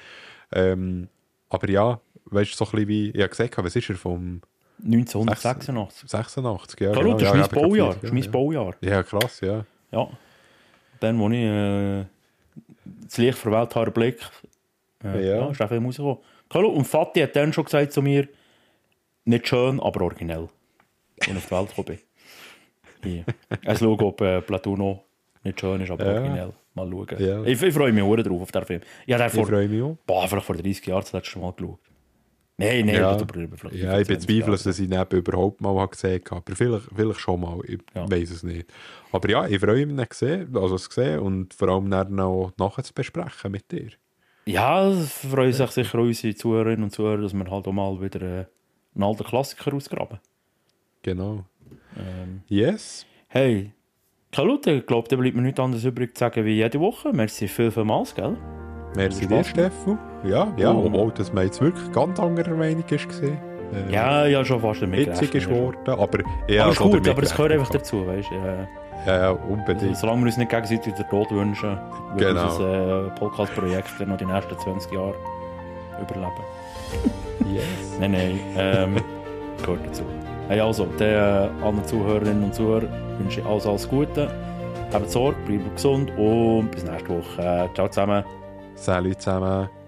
Aber ja, weißt du, so ein bisschen wie, ich habe gesagt, was ist er vom 1986. 86, ja. Genau, das ist ja, mein Baujahr. ja, Das ist mein Baujahr. Ja, krass, ja. Ja. Dann, wo ich das Licht für Welthaar Blick ist auch Film rausgekommen. Und Fatih hat dann schon gesagt zu mir, nicht schön, aber originell. Als ich auf die Welt gekommen bin. Hier. Also schauen, ob Platoon nicht schön ist, aber originell. Mal schauen. Ja. Ich freue mich sehr drauf auf diesen Film. Ja, Ich freue mich auch. Vielleicht vor 30 Jahren das letzte Mal geschaut. Nein, Ja, vielleicht ja, ich bezweifle, dass ich ihn überhaupt mal gesehen habe. Aber vielleicht schon mal, ich Ja. weiß es nicht. Aber ja, ich freue mich, ihn zu sehen und vor allem dann noch nachher zu besprechen mit dir. Ja, es freuen sich sicher unsere Zuhörerinnen und Zuhörer, dass wir halt auch mal wieder einen alten Klassiker ausgraben. Genau. Yes. Hey, Kalute, ich glaube, da bleibt mir nichts anderes übrig zu sagen wie jede Woche. Merci vielmals, gell? Merci Spaß dir, Stefan. Ja, obwohl das man jetzt wirklich ganz anderer Meinung war. Ja, schon fast damit Hitzig ist gerechnet. geworden, aber ja, Aber ist so gut, damit aber es gehört einfach gerechnet. dazu, weißt du? Ja, unbedingt. Solange wir uns nicht gegenseitig den Tod wünschen, wird Genau. unser Podcast-Projekt noch die nächsten 20 Jahre überleben. Yes. Nein, gehört dazu. Hey, also, den anderen Zuhörerinnen und Zuhörern wünsche ich alles Gute. Habt Sorge, bleibt gesund und bis nächste Woche. Ciao zusammen. Salut zusammen.